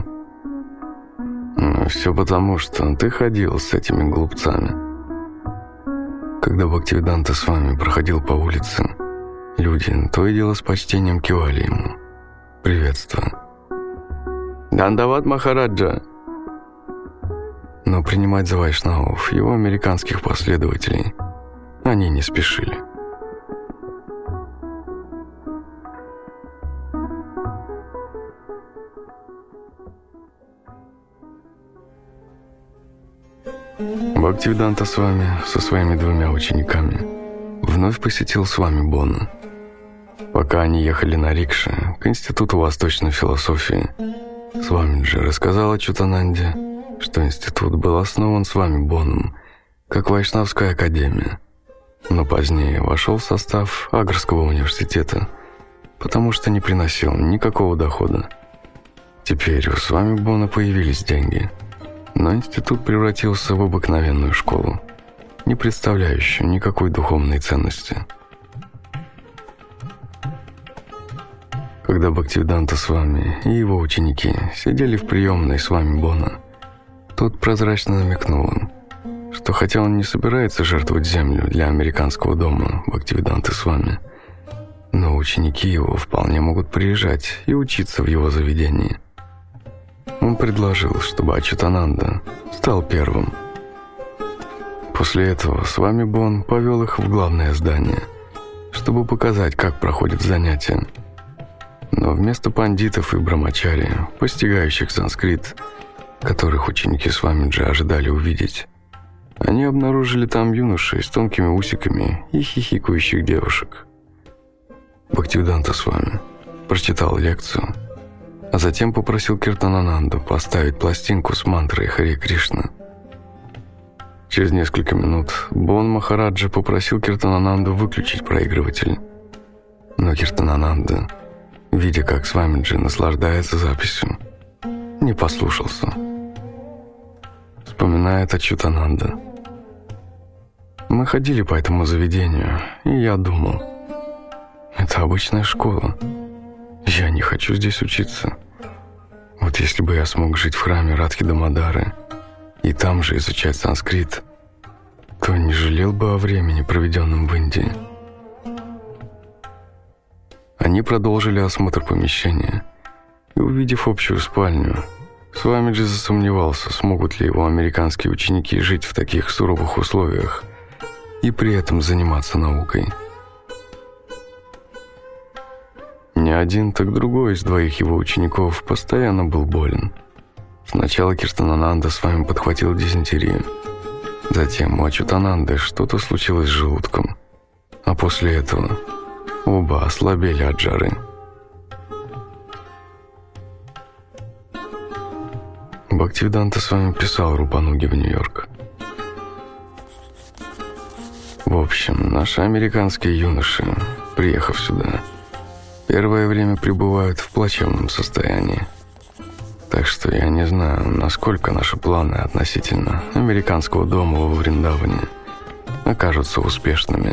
«Все потому, что ты ходил с этими глупцами». Когда Бхактивиданта Свами проходил по улице, люди то и дело с почтением кивали ему, приветствуя: «Дандават Махараджа!» Но принимать за вайшнавов его американских последователей они не спешили. Бхактивиданта Свами со своими двумя учениками вновь посетил Свами Бонну. Пока они ехали на рикше к Институту восточной философии, Свамиджи рассказал Ачютананде, что институт был основан Свами Бонном как Вайшнавская академия, но позднее вошел в состав Агрского университета, потому что не приносил никакого дохода. Теперь у Свами Бонна появились деньги, но институт превратился в обыкновенную школу, не представляющую никакой духовной ценности. Когда Бхактивиданта Свами и его ученики сидели в приемной Свами Бонна, тот прозрачно намекнул им, что хотя он не собирается жертвовать землю для американского дома Бхактивиданты Свами, но ученики его вполне могут приезжать и учиться в его заведении. Он предложил, чтобы Ачютананда стал первым. После этого Свами Бонн повел их в главное здание, чтобы показать, как проходят занятия. Но вместо пандитов и брамачари, постигающих санскрит, которых ученики Свамиджи ожидали увидеть, они обнаружили там юношей с тонкими усиками и хихикающих девушек. Бхактивиданта Свами прочитал лекцию, а затем попросил Киртанананду поставить пластинку с мантрой Харе Кришна. Через несколько минут Бон Махараджа попросил Киртанананду выключить проигрыватель, но Киртанананда, видя, как Свамиджи наслаждается записью, не послушался. Вспоминает Ачютананда: «Мы ходили по этому заведению, и я думал, это обычная школа. Я не хочу здесь учиться. вот если бы я смог жить в храме Радхи Дамодары и там же изучать санскрит, то не жалел бы о времени, проведенном в Индии. Они продолжили осмотр помещения, и, увидев общую спальню, Свамиджи засомневался, смогут ли его американские ученики жить в таких суровых условиях и при этом заниматься наукой. Не один, так другой из двоих его учеников постоянно был болен. Сначала Киртанананда с вами подхватил дизентерию. Затем у Ачутананды что-то случилось с желудком. А после этого оба ослабели от жары. Бхактивиданта с вами писал Рупануги в Нью-Йорк. В общем, наши американские юноши, приехав сюда, первое время пребывают в плачевном состоянии. Так что я не знаю, насколько наши планы относительно американского дома во Вриндаване окажутся успешными.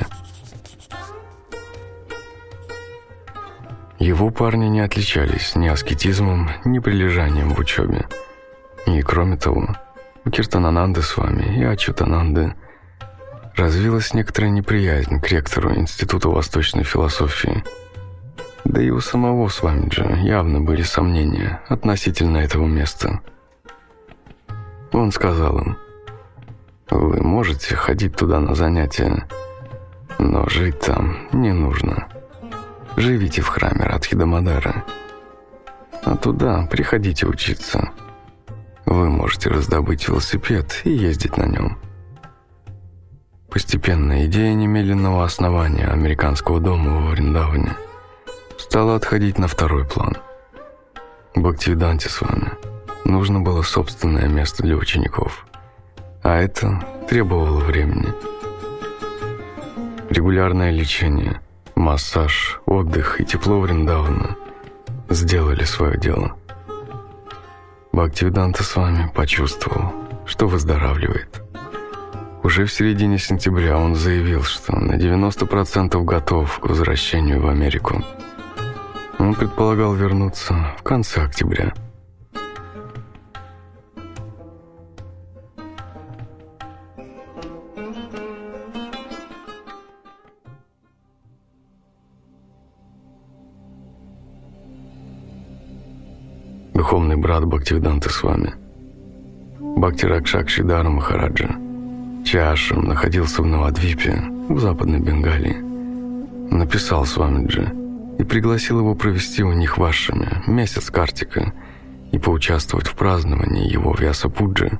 Его парни не отличались ни аскетизмом, ни прилежанием в учебе. И кроме того, у Киртанананды с вами и Ачутананды развилась некоторая неприязнь к ректору Института восточной философии. Да и у самого Свамиджи явно были сомнения относительно этого места. Он сказал им: «Вы можете ходить туда на занятия, но жить там не нужно. Живите в храме Радхи Дамодары, а туда приходите учиться. Вы можете раздобыть велосипед и ездить на нем». Постепенно идея немедленного основания американского дома во Вриндаване стала отходить на второй план. Бхактивиданте с вами нужно было собственное место для учеников, а это требовало времени. Регулярное лечение, массаж, отдых и тепло Вриндавана сделали свое дело. Бхактивиданта с вами почувствовал, что выздоравливает. Уже в середине сентября он заявил, что на 90% готов к возвращению в Америку. Он предполагал вернуться в конце октября. Духовный брат Бхактивиданты с вами, Бхакти Ракшакши Дара Махараджа, чей ашрам находился в Навадвипе, в Западной Бенгалии, написал Свамиджи и пригласил его провести у них в ашраме месяц Картика и поучаствовать в праздновании его Вьяса-пуджи.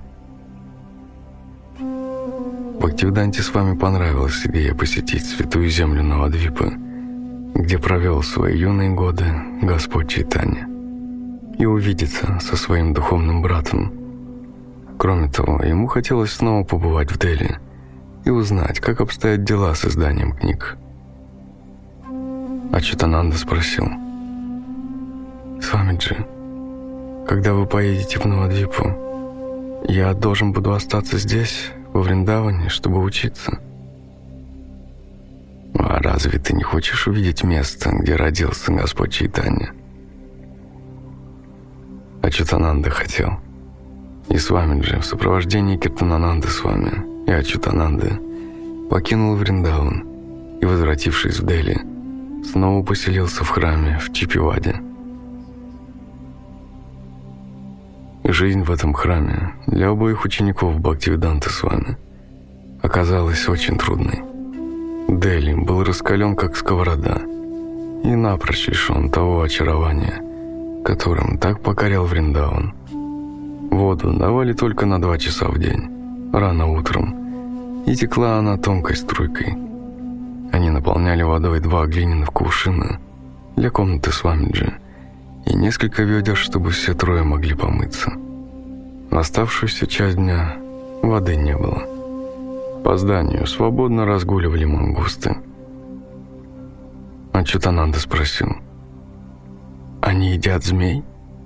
Бхактивиданте с вами понравилась идея посетить святую землю Навадвипы, где провел свои юные годы Господь Чайтанья, и увидеться со своим духовным братом. Кроме того, ему хотелось снова побывать в Дели и узнать, как обстоят дела с изданием книг. Ачутананда спросил: «Свамиджи, когда вы поедете в Навадвипу, я должен буду остаться здесь, во Вриндаване, чтобы учиться?» «А разве ты не хочешь увидеть место, где родился Господь Чайтанья?» Ачутананда хотел. И Свамиджи в сопровождении Киртанананды с вами и Ачутананды покинул Вриндаван и, возвратившись в Дели, снова поселился в храме в Чипиваде. Жизнь в этом храме для обоих учеников Бхактивиданты с вами оказалась очень трудной. Дели был раскален как сковорода и напрочь лишен того очарования, которым так покорял Вриндаван. Воду давали только на 2 часа в день, рано утром, и текла она тонкой струйкой. Они наполняли водой 2 глиняных кувшина для комнаты Свамиджи и несколько ведер, чтобы все трое могли помыться. Оставшуюся часть дня воды не было. По зданию свободно разгуливали мангусты. Ачутананда спросил: «Они едят змей?»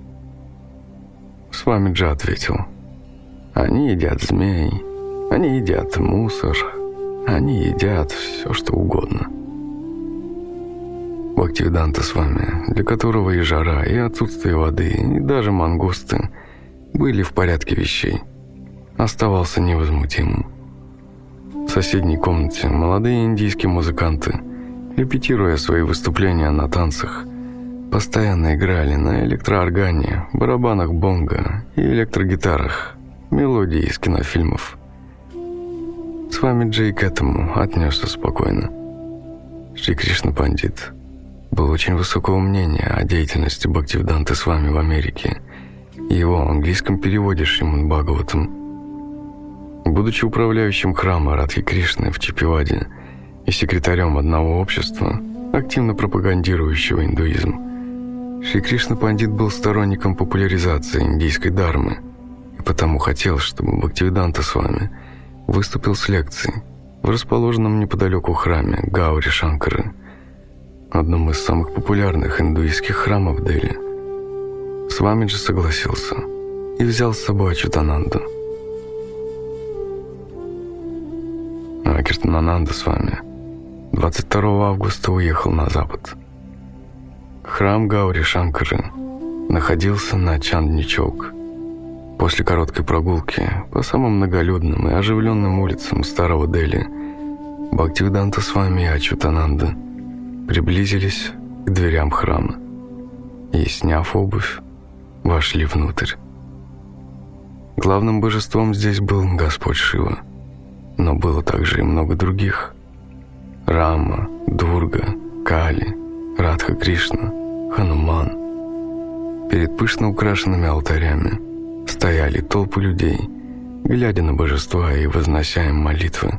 Свамиджи ответил: «Они едят змей, они едят мусор, они едят все, что угодно». Бхактивиданта Свами, для которого и жара, и отсутствие воды, и даже мангусты были в порядке вещей, оставался невозмутимым. В соседней комнате молодые индийские музыканты, репетируя свои выступления на танцах, постоянно играли на электрооргане, барабанах бонго и электрогитарах мелодии из кинофильмов. Свамиджи к этому отнесся спокойно. Шри Кришна Пандит был очень высокого мнения о деятельности Бхактивиданты Свами в Америке и его английском переводе Шримад Бхагаватам. Будучи управляющим храма Радхи Кришны в Чиппиваде и секретарем одного общества, активно пропагандирующего индуизм, Шри Кришна Пандит был сторонником популяризации индийской дхармы и потому хотел, чтобы Бхактивиданта Свами выступил с лекцией в расположенном неподалеку храме Гаури Шанкары, одном из самых популярных индуистских храмов Дели. Свамиджи согласился и взял с собой Ачютананду. А Киртанананда Свами 22 августа уехал на запад. Храм Гаури Шанкары находился на Чандни-Чаук. После короткой прогулки по самым многолюдным и оживленным улицам старого Дели Бхактивиданта Свами и Ачютананда приблизились к дверям храма и, сняв обувь, вошли внутрь. Главным божеством здесь был Господь Шива, но было также и много других: Рама, Дурга, Кали, Радха Кришна, Хануман. Перед пышно украшенными алтарями стояли толпы людей, глядя на божества и вознося им молитвы.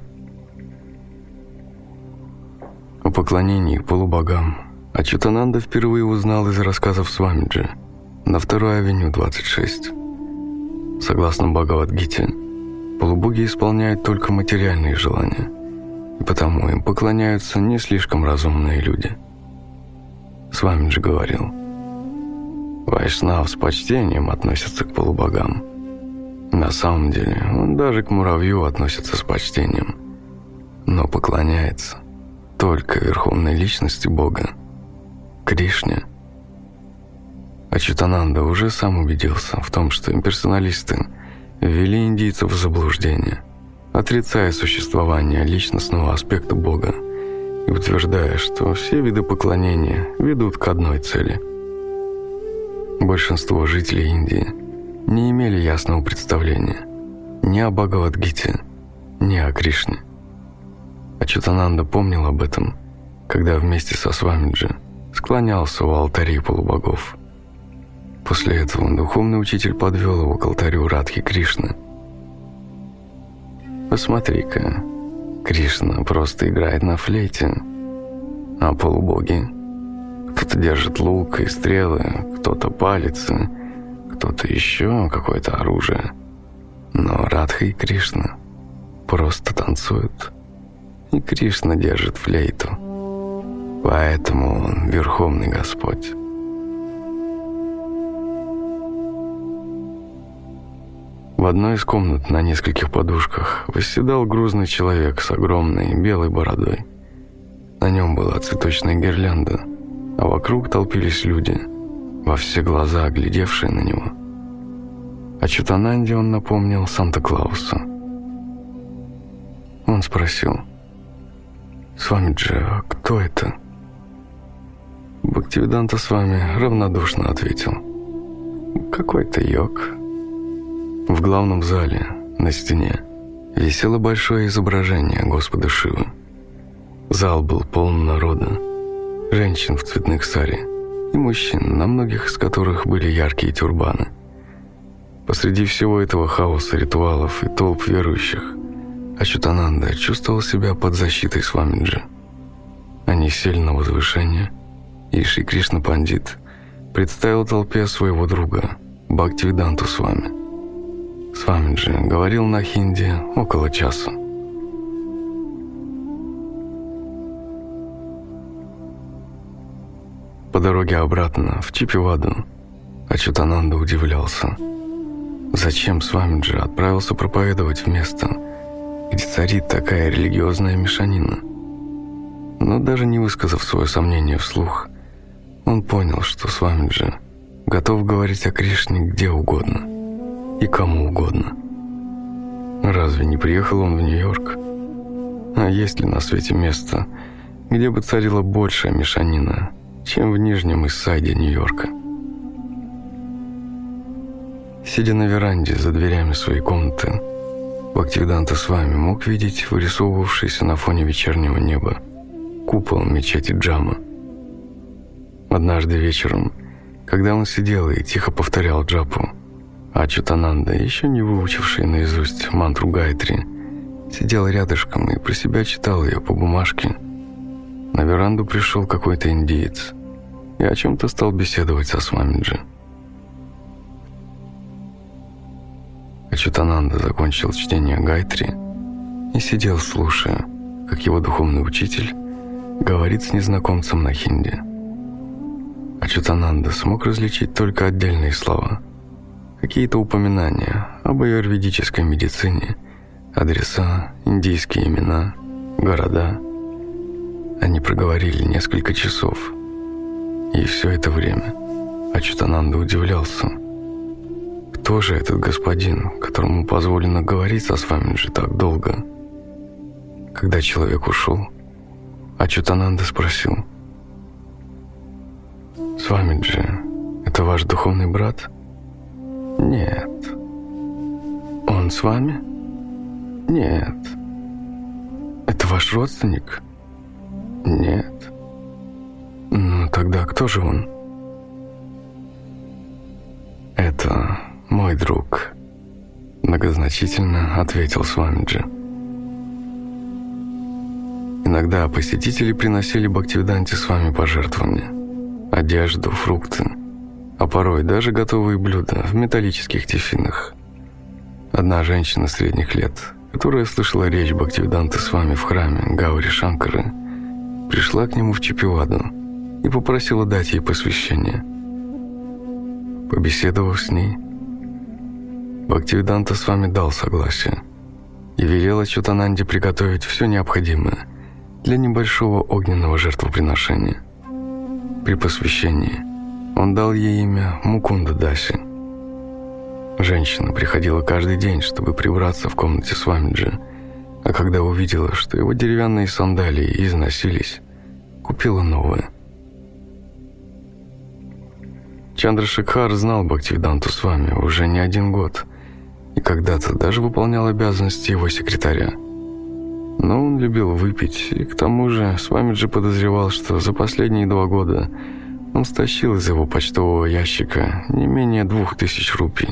О поклонении полубогам Ачютананда впервые узнал из рассказов Свамиджи на 2-й авеню 26. Согласно Бхагавад-гите, полубоги исполняют только материальные желания, и потому им поклоняются не слишком разумные люди. Свамиджи говорил: Вайшнав с почтением относится к полубогам. На самом деле он даже к муравью относится с почтением, но поклоняется только верховной личности Бога, Кришне. Ачютананда уже сам убедился в том, что имперсоналисты ввели индийцев в заблуждение, отрицая существование личностного аспекта Бога и утверждая, что все виды поклонения ведут к одной цели. Большинство жителей Индии не имели ясного представления ни о Бхагавад-гите, ни о Кришне. Ачютананда помнил об этом, когда вместе со Свамиджи склонялся у алтарей полубогов. После этого духовный учитель подвел его к алтарю Радхи Кришны. «Посмотри-ка, Кришна просто играет на флейте, а полубоги, кто-то держит лук и стрелы, кто-то палицы, кто-то еще какое-то оружие. Но Радха и Кришна просто танцуют, и Кришна держит флейту. Поэтому он Верховный Господь». В одной из комнат на нескольких подушках восседал грузный человек с огромной белой бородой. На нем была цветочная гирлянда, а вокруг толпились люди, во все глаза глядевшие на него. Ачютананде он напомнил Санта-Клауса. Он спросил: «Свамиджи, а кто это?» Бхактивиданта Свами равнодушно ответил: «Какой-то йог». В главном зале на стене висело большое изображение Господа Шивы. Зал был полон народа, женщин в цветных сари и мужчин, на многих из которых были яркие тюрбаны. Посреди всего этого хаоса ритуалов и толп верующих Ачютананда чувствовал себя под защитой Свамиджи. Они сели на возвышение, и Шри Кришна Пандит представил толпе своего друга Бхактивиданту Свами. Свамиджи говорил на хинди около часа. По дороге обратно в Чиппиваду Ачютананда удивлялся, зачем Свамиджи отправился проповедовать в место, где царит такая религиозная мешанина. но даже не высказав свое сомнение вслух, он понял, что Свамиджи готов говорить о Кришне где угодно и кому угодно. Разве не приехал он в Нью-Йорк? А есть ли на свете место, где бы царила большая мешанина, чем в Нижнем Ист-Сайде Нью-Йорка? Сидя на веранде за дверями своей комнаты, Бхактивиданта Свами мог видеть вырисовывавшийся на фоне вечернего неба купол мечети Джама. Однажды вечером, когда он сидел и тихо повторял джапу, Ачютананда, еще не выучивший наизусть мантру Гайатри, сидел рядышком и про себя читал ее по бумажке, на веранду пришел какой-то индиец и о чем-то стал беседовать со Свамиджи. Ачютананда закончил чтение Гайатри и сидел, слушая, как его духовный учитель говорит с незнакомцем на хинди. Ачютананда смог различить только отдельные слова, какие-то упоминания об аюрведической медицине, адреса, индийские имена, города. Они проговорили несколько часов, и все это время Ачютананда удивлялся. Кто же этот господин, которому позволено говорить со Свамиджи так долго? Когда человек ушел, Ачютананда спросил: «Свамиджи, это ваш духовный брат?» «Нет». «Он с вами?» «Нет». «Это ваш родственник?» «Нет». «Ну, тогда кто же он?» «Это мой друг», — многозначительно ответил Свамиджи. Иногда посетители приносили Бхактивиданте Свами пожертвования, одежду, фрукты, а порой даже готовые блюда в металлических тифинах. Одна женщина средних лет, которая слышала речь Бхактивиданты Свами в храме Гаури Шанкары, пришла к нему в Чиппиваду и попросила дать ей посвящение. Побеседовав с ней, Бхактивиданта Свами дал согласие и велел Ачютананде приготовить все необходимое для небольшого огненного жертвоприношения. При посвящении он дал ей имя Мукунда Даси. Женщина приходила каждый день, чтобы прибраться в комнате Свамиджи, а когда увидела, что его деревянные сандалии износились, купила новые. Чандрашекхар знал Бхактивиданту Свами уже не 1 год и когда-то даже выполнял обязанности его секретаря. Но он любил выпить, и к тому же Свамиджи подозревал, что за последние 2 года он стащил из его почтового ящика не менее 2000 рупий.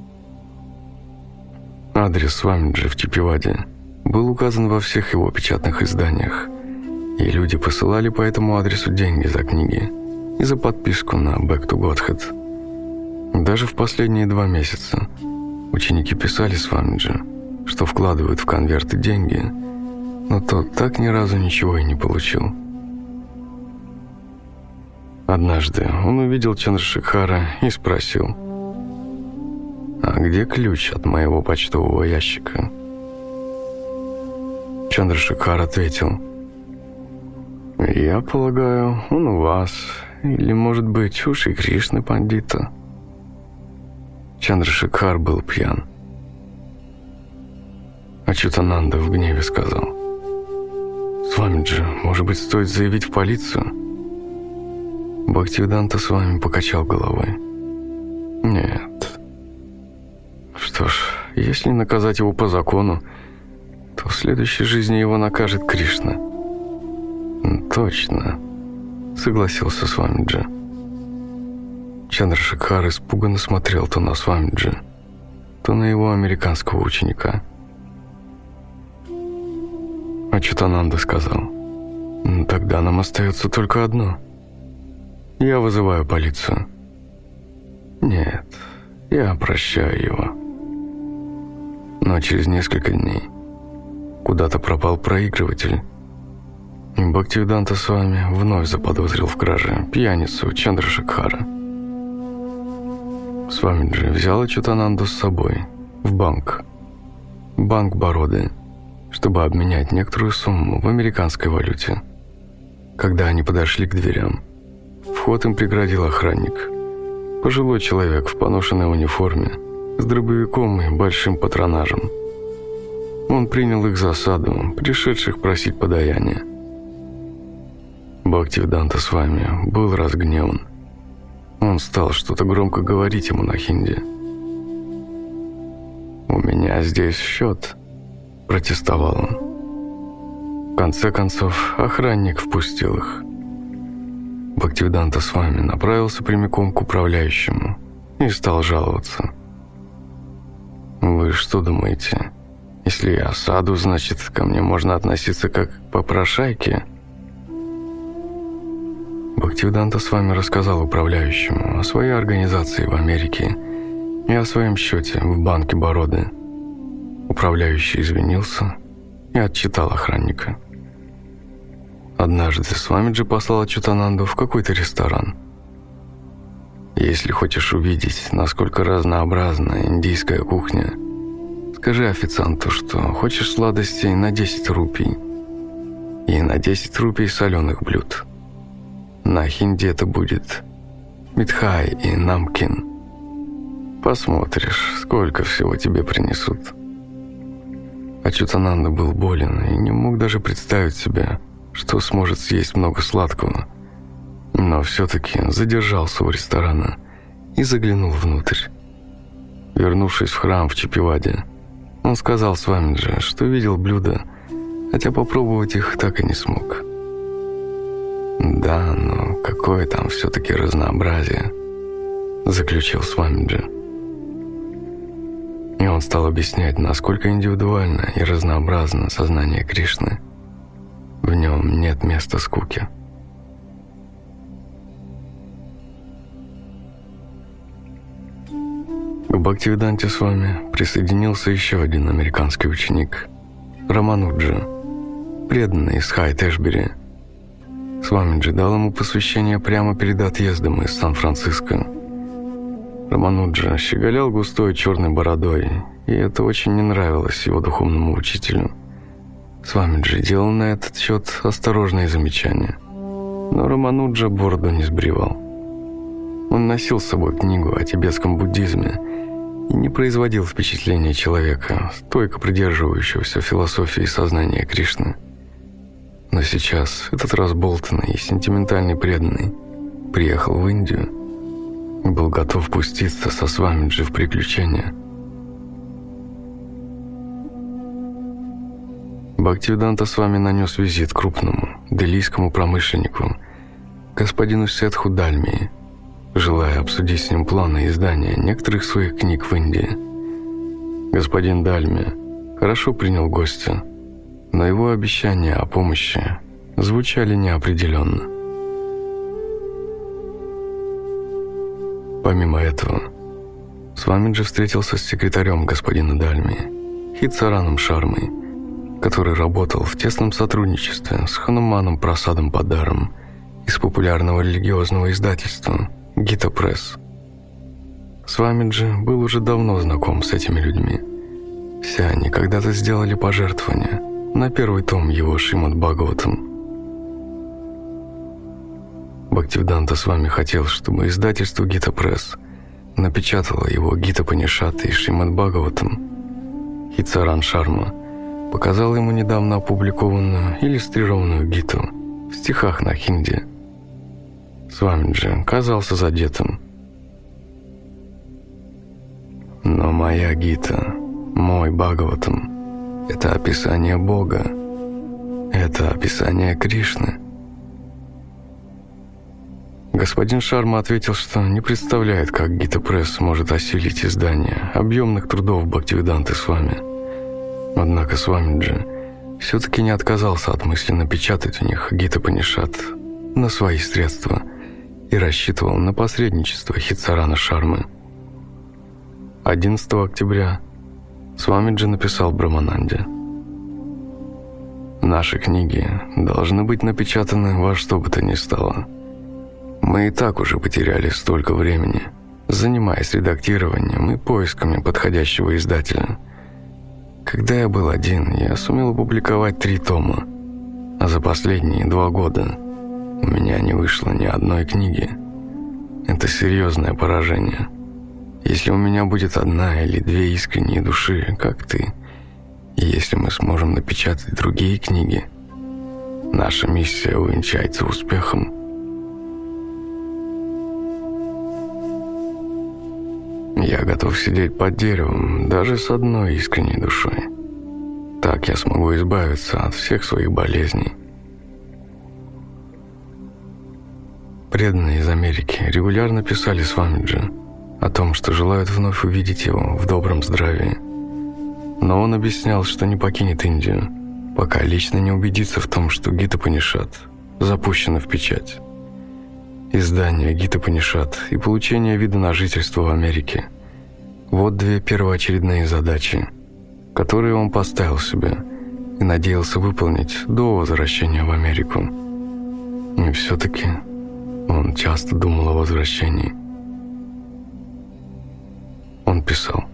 Адрес Свамиджи в Чиппиваде был указан во всех его печатных изданиях, и люди посылали по этому адресу деньги за книги и за подписку на Back to Godhead. Даже в последние 2 месяца ученики писали Свамиджи, что вкладывают в конверты деньги, но тот так ни разу ничего и не получил. Однажды он увидел Чандрашекхара и спросил: «А где ключ от моего почтового ящика?» Чандрашекхар ответил: «Я полагаю, он у вас, или, может быть, у Шри Кришны Пандита». Чандрашекхар был пьян. Ачютананда в гневе сказал: «Свамиджи, может быть, стоит заявить в полицию?» Бхактивиданта Свами покачал головой. «Нет. Что ж, если наказать его по закону, то в следующей жизни его накажет Кришна». «Точно», — согласился Свамиджи. Чандрашекхар испуганно смотрел то на Свамиджи, то на его американского ученика. Ачютананда сказал: «Тогда нам остается только одно. Я вызываю полицию». «Нет, я прощаю его». Но через несколько дней куда-то пропал проигрыватель, и Бхактивиданта Свами вновь заподозрил в краже пьяницу Чандрашекхара. Свамиджи взял Ачютананду с собой в банк Бароды, чтобы обменять некоторую сумму в американской валюте. Когда они подошли к дверям, вход им преградил охранник. Пожилой человек в поношенной униформе, с дробовиком и большим патронажем. Он принял их за саду, пришедших просить подаяния. Бхактивиданта Свами был разгневан. Он стал что-то громко говорить ему на хинди. «У меня здесь счет», – протестовал он. В конце концов, охранник впустил их. Бхактивиданта Свами направился прямиком к управляющему и стал жаловаться. «Вы что думаете, если я саду, значит, ко мне можно относиться как к попрошайке?» Бхактивиданта Свами рассказал управляющему о своей организации в Америке и о своем счете в банке Бароды. Управляющий извинился и отчитал охранника. Однажды Свамиджи послал Ачютананду в какой-то ресторан. «Если хочешь увидеть, насколько разнообразна индийская кухня, скажи официанту, что хочешь сладостей на 10 рупий и на 10 рупий соленых блюд. На хинди это будет митхай и намкин. Посмотришь, сколько всего тебе принесут». Ачютананда был болен и не мог даже представить себе, что сможет съесть много сладкого, но все-таки задержался у ресторана и заглянул внутрь. Вернувшись в храм в Чипиваде, он сказал Свамиджи, что видел блюда, хотя попробовать их так и не смог. «Да, но какое там все-таки разнообразие», – заключил Свамиджи. И он стал объяснять, насколько индивидуально и разнообразно сознание Кришны. В нем нет места скуке. К Бхактивиданте Свами присоединился еще один американский ученик – Рамануджа, преданный из Хайт-Эшбери. Свамиджи дал ему посвящение прямо перед отъездом из Сан-Франциско. Рамануджа щеголял густой черной бородой, и это очень не нравилось его духовному учителю. Свамиджи делал на этот счет осторожные замечания, но Рамануджа бороду не сбривал. Он носил с собой книгу о тибетском буддизме и не производил впечатления человека, стойко придерживающегося философии сознания Кришны. Но сейчас этот разболтанный и сентиментальный преданный приехал в Индию и был готов пуститься со Свамиджи в приключения. Бхактивиданта Свами нанес визит крупному делийскому промышленнику, господину Сетху Дальмии, желая обсудить с ним планы издания некоторых своих книг в Индии. Господин Дальми хорошо принял гостя, но его обещания о помощи звучали неопределенно. Помимо этого, Свамиджи встретился с секретарем господина Дальми, Хитсараном Шармой, который работал в тесном сотрудничестве с Хануманом Прасадом Падаром из популярного религиозного издательства «Гита Пресс». Свамиджи был уже давно знаком с этими людьми. Все они когда-то сделали пожертвование на первый том его Шримад Бхагаватам. Бхактивиданта Свами хотел, чтобы издательство «Гита Пресс» напечатало его «Гита Панишат» и Шримад Бхагаватам. Хитсаран Шарма показал ему недавно опубликованную иллюстрированную гиту в стихах на хинди. Свамиджи казался задетым. «Но моя гита, мой Бхагаватам – это описание Бога, это описание Кришны». Господин Шарма ответил, что не представляет, как Гита Пресс может осилить издание объемных трудов Бхактивиданты Свами. Однако Свамиджи все-таки не отказался от мысли напечатать у них Гита Панишат на свои средства и рассчитывал на посредничество Хитсарана Шармы. 11 октября Свамиджи написал Брамананде: «Наши книги должны быть напечатаны во что бы то ни стало. Мы и так уже потеряли столько времени, занимаясь редактированием и поисками подходящего издателя. Когда я был один, я сумел опубликовать 3 тома, а за последние 2 года У меня не вышло ни одной книги. Это серьезное поражение. Если у меня будет одна или две искренние души, как ты, и если мы сможем напечатать другие книги, наша миссия увенчается успехом. Я готов сидеть под деревом даже с одной искренней душой. Так я смогу избавиться от всех своих болезней. Преданные из Америки регулярно писали Свамиджи о том, что желают вновь увидеть его в добром здравии. Но он объяснял, что не покинет Индию, пока лично не убедится в том, что Гита-Упанишад запущено в печать. Издание Гита-Упанишад и получение вида на жительство в Америке – вот две первоочередные задачи, которые он поставил себе и надеялся выполнить до возвращения в Америку. И все-таки он часто думал о возвращении. Он писал: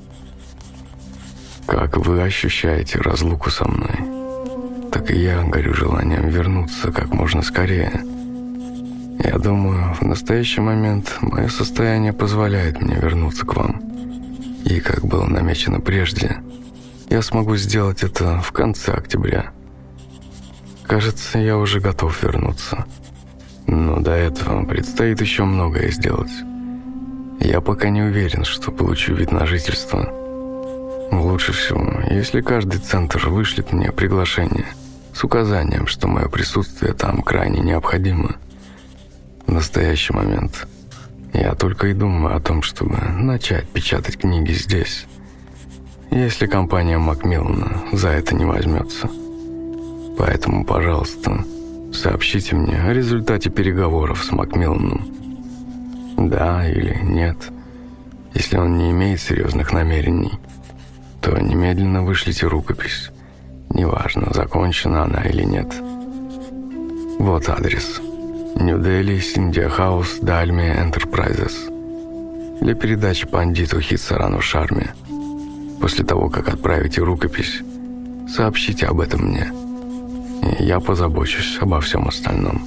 «Как вы ощущаете разлуку со мной, так и я горю желанием вернуться как можно скорее. Я думаю, в настоящий момент мое состояние позволяет мне вернуться к вам. И, как было намечено прежде, я смогу сделать это в конце октября. Кажется, я уже готов вернуться. Но до этого предстоит еще многое сделать. Я пока не уверен, что получу вид на жительство. Лучше всего, если каждый центр вышлет мне приглашение с указанием, что мое присутствие там крайне необходимо. В настоящий момент я только и думаю о том, чтобы начать печатать книги здесь, если компания Макмиллана за это не возьмется. Поэтому, пожалуйста, сообщите мне о результате переговоров с Макмилланом. Да или нет. Если он не имеет серьезных намерений, то немедленно вышлите рукопись. Неважно, закончена она или нет. Вот адрес. Нью-Дели, Синдия Хаус, Дальмия Энтерпрайзес. Для передачи пандиту Хитсарану Шарме. После того, как отправите рукопись, сообщите об этом мне. И я позабочусь обо всем остальном».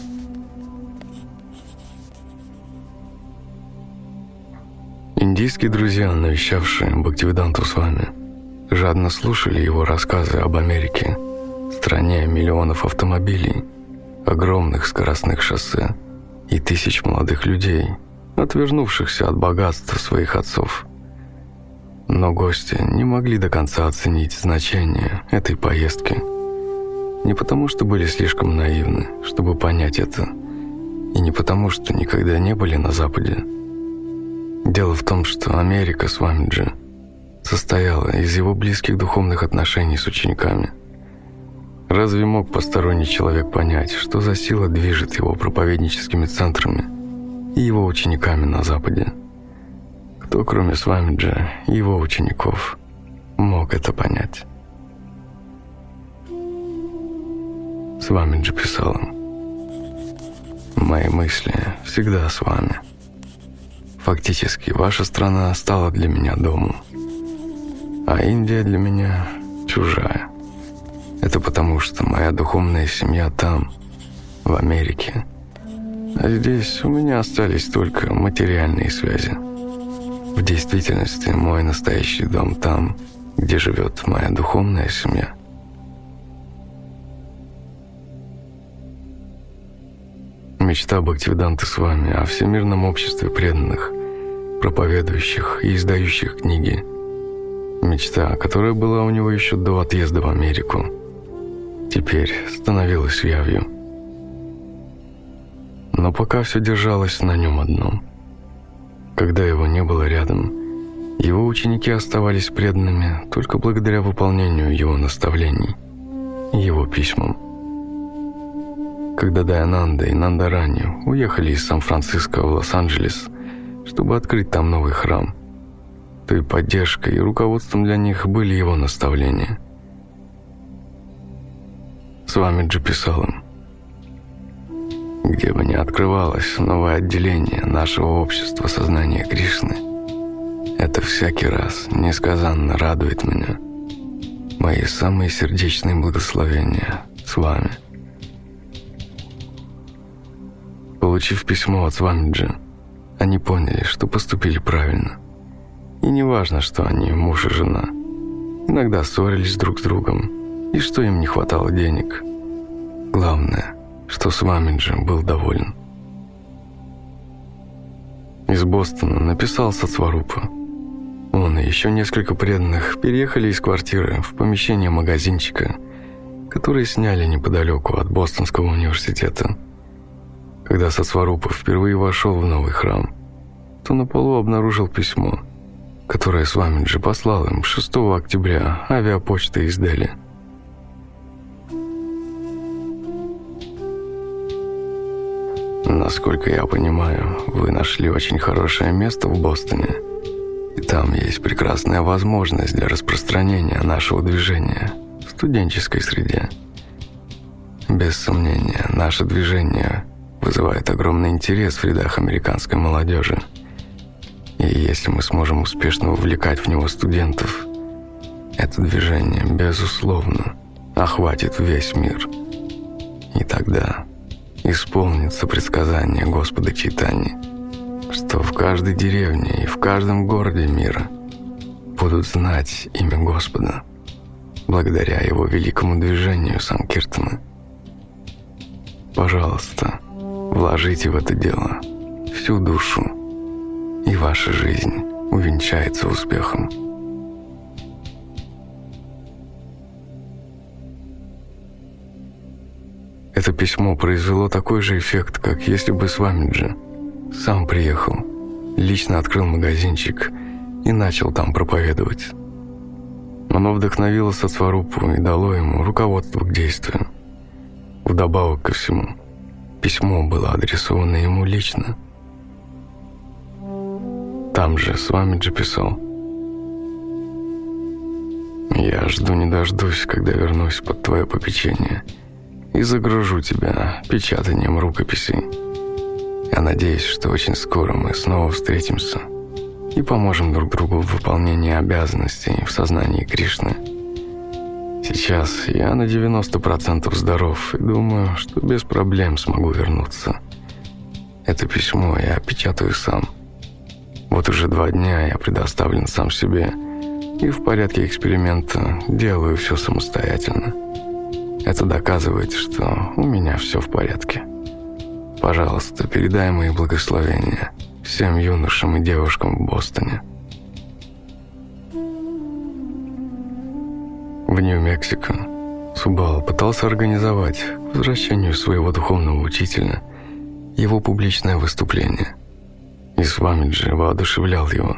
Индийские друзья, навещавшие Бхактивиданту Свами, жадно слушали его рассказы об Америке, стране миллионов автомобилей, огромных скоростных шоссе и тысяч молодых людей, отвернувшихся от богатства своих отцов. Но гости не могли до конца оценить значение этой поездки. Не потому, что были слишком наивны, чтобы понять это, и не потому, что никогда не были на Западе. Дело в том, что Америка Свамиджи состояла из его близких духовных отношений с учениками. Разве мог посторонний человек понять, что за сила движет его проповедническими центрами и его учениками на Западе? Кто, кроме Свамиджи и его учеников, мог это понять? Свамиджи писал им: «Мои мысли всегда с вами. Фактически, ваша страна стала для меня домом, а Индия для меня чужая. Это потому, что моя духовная семья там, в Америке. А здесь у меня остались только материальные связи. В действительности, мой настоящий дом там, где живет моя духовная семья». Мечта Бхактивиданты Свами о всемирном обществе преданных, проповедующих и издающих книги. Мечта, которая была у него еще до отъезда в Америку, теперь становилась явью. Но пока все держалось на нем одном. Когда его не было рядом, его ученики оставались преданными только благодаря выполнению его наставлений и его письмам. Когда Дайананда и Нандарани уехали из Сан-Франциско в Лос-Анджелес, чтобы открыть там новый храм, то и поддержкой, и руководством для них были его наставления. Свамиджи писал им: «Где бы ни открывалось новое отделение нашего общества сознания Кришны, это всякий раз несказанно радует меня. Мои самые сердечные благословения с вами». Получив письмо от Свамиджи, они поняли, что поступили правильно. И не важно, что они муж и жена. Иногда ссорились друг с другом, и что им не хватало денег. Главное, что Свамиджи был доволен. Из Бостона написал Сатсварупа. Он и еще несколько преданных переехали из квартиры в помещение магазинчика, который сняли неподалеку от Бостонского университета. Когда Сатсварупа впервые вошел в новый храм, то на полу обнаружил письмо, которое Свамиджи послал им 6 октября авиапочтой из Дели. Насколько я понимаю, вы нашли очень хорошее место в Бостоне, и там есть прекрасная возможность для распространения нашего движения в студенческой среде. Без сомнения, наше движение вызывает огромный интерес в рядах американской молодежи. И если мы сможем успешно вовлекать в него студентов, это движение, безусловно, охватит весь мир. И тогда исполнится предсказание Господа Чайтаньи, что в каждой деревне и в каждом городе мира будут знать имя Господа благодаря его великому движению Санкиртана. Пожалуйста, вложите в это дело всю душу, и ваша жизнь увенчается успехом. Это письмо произвело такой же эффект, как если бы Свамиджи сам приехал, лично открыл магазинчик и начал там проповедовать. Оно вдохновило Сатсварупу и дало ему руководство к действию. Вдобавок ко всему, письмо было адресовано ему лично. Там же Свамиджи писал: «Я жду не дождусь, когда вернусь под твое попечение и загружу тебя печатанием рукописей. Я надеюсь, что очень скоро мы снова встретимся и поможем друг другу в выполнении обязанностей в сознании Кришны. Сейчас я на 90% здоров и думаю, что без проблем смогу вернуться. Это письмо я печатаю сам. Вот уже 2 дня я предоставлен сам себе и в порядке эксперимента делаю все самостоятельно. Это доказывает, что у меня все в порядке. Пожалуйста, передай мои благословения всем юношам и девушкам в Бостоне». В Нью-Мексико Субал пытался организовать к возвращению своего духовного учителя его публичное выступление, и Свамиджи воодушевлял его.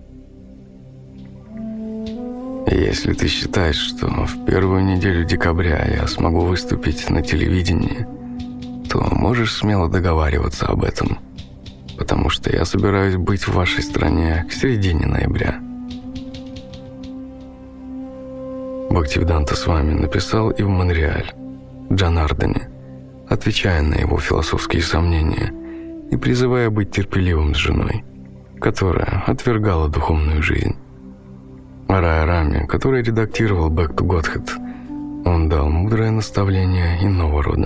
«Если ты считаешь, что в первую неделю декабря я смогу выступить на телевидении, то можешь смело договариваться об этом, потому что я собираюсь быть в вашей стране к середине ноября». Бхактивиданта Свами написал и в Монреаль, Джанардане, отвечая на его философские сомнения и призывая быть терпеливым с женой, которая отвергала духовную жизнь. Рая Раме, который редактировал «Back to Godhead», он дал мудрое наставление иного рода.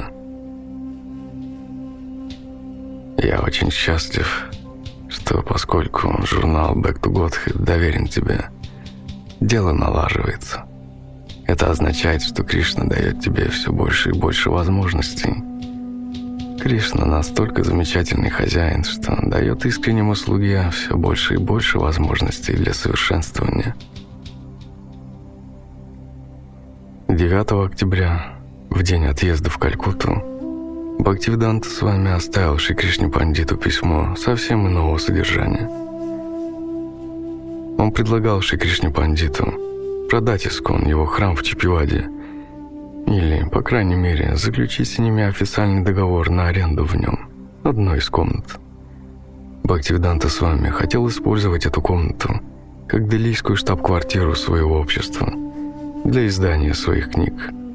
«Я очень счастлив, что поскольку журнал «Back to Godhead» доверен тебе, дело налаживается. Это означает, что Кришна дает тебе все больше и больше возможностей. Кришна настолько замечательный хозяин, что дает искреннему слуге все больше и больше возможностей для совершенствования». 9 октября, в день отъезда в Калькутту, Бхактивиданта Свами оставил Шри Кришне Пандиту письмо совсем иного содержания. Он предлагал Шри Кришне Пандиту продать Искон, его храм в Чипиваде, или, по крайней мере, заключить с ними официальный договор на аренду в нем одной из комнат. Бхактивиданта Свами хотел использовать эту комнату как делийскую штаб-квартиру своего общества для издания своих книг.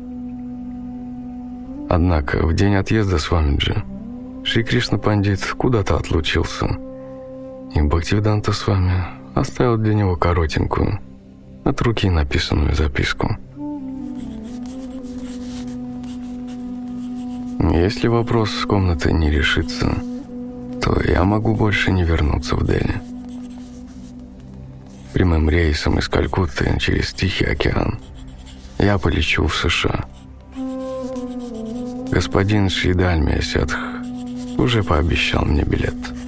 Однако в день отъезда Свамиджи Шри Кришна Пандит куда-то отлучился, и Бхактивиданта Свами оставил для него коротенькую, от руки написанную записку. «Если вопрос с комнатой не решится, то я могу больше не вернуться в Дели. Прямым рейсом из Калькутты через Тихий океан я полечу в США. Господин Шри Дальмия Сетх уже пообещал мне билет.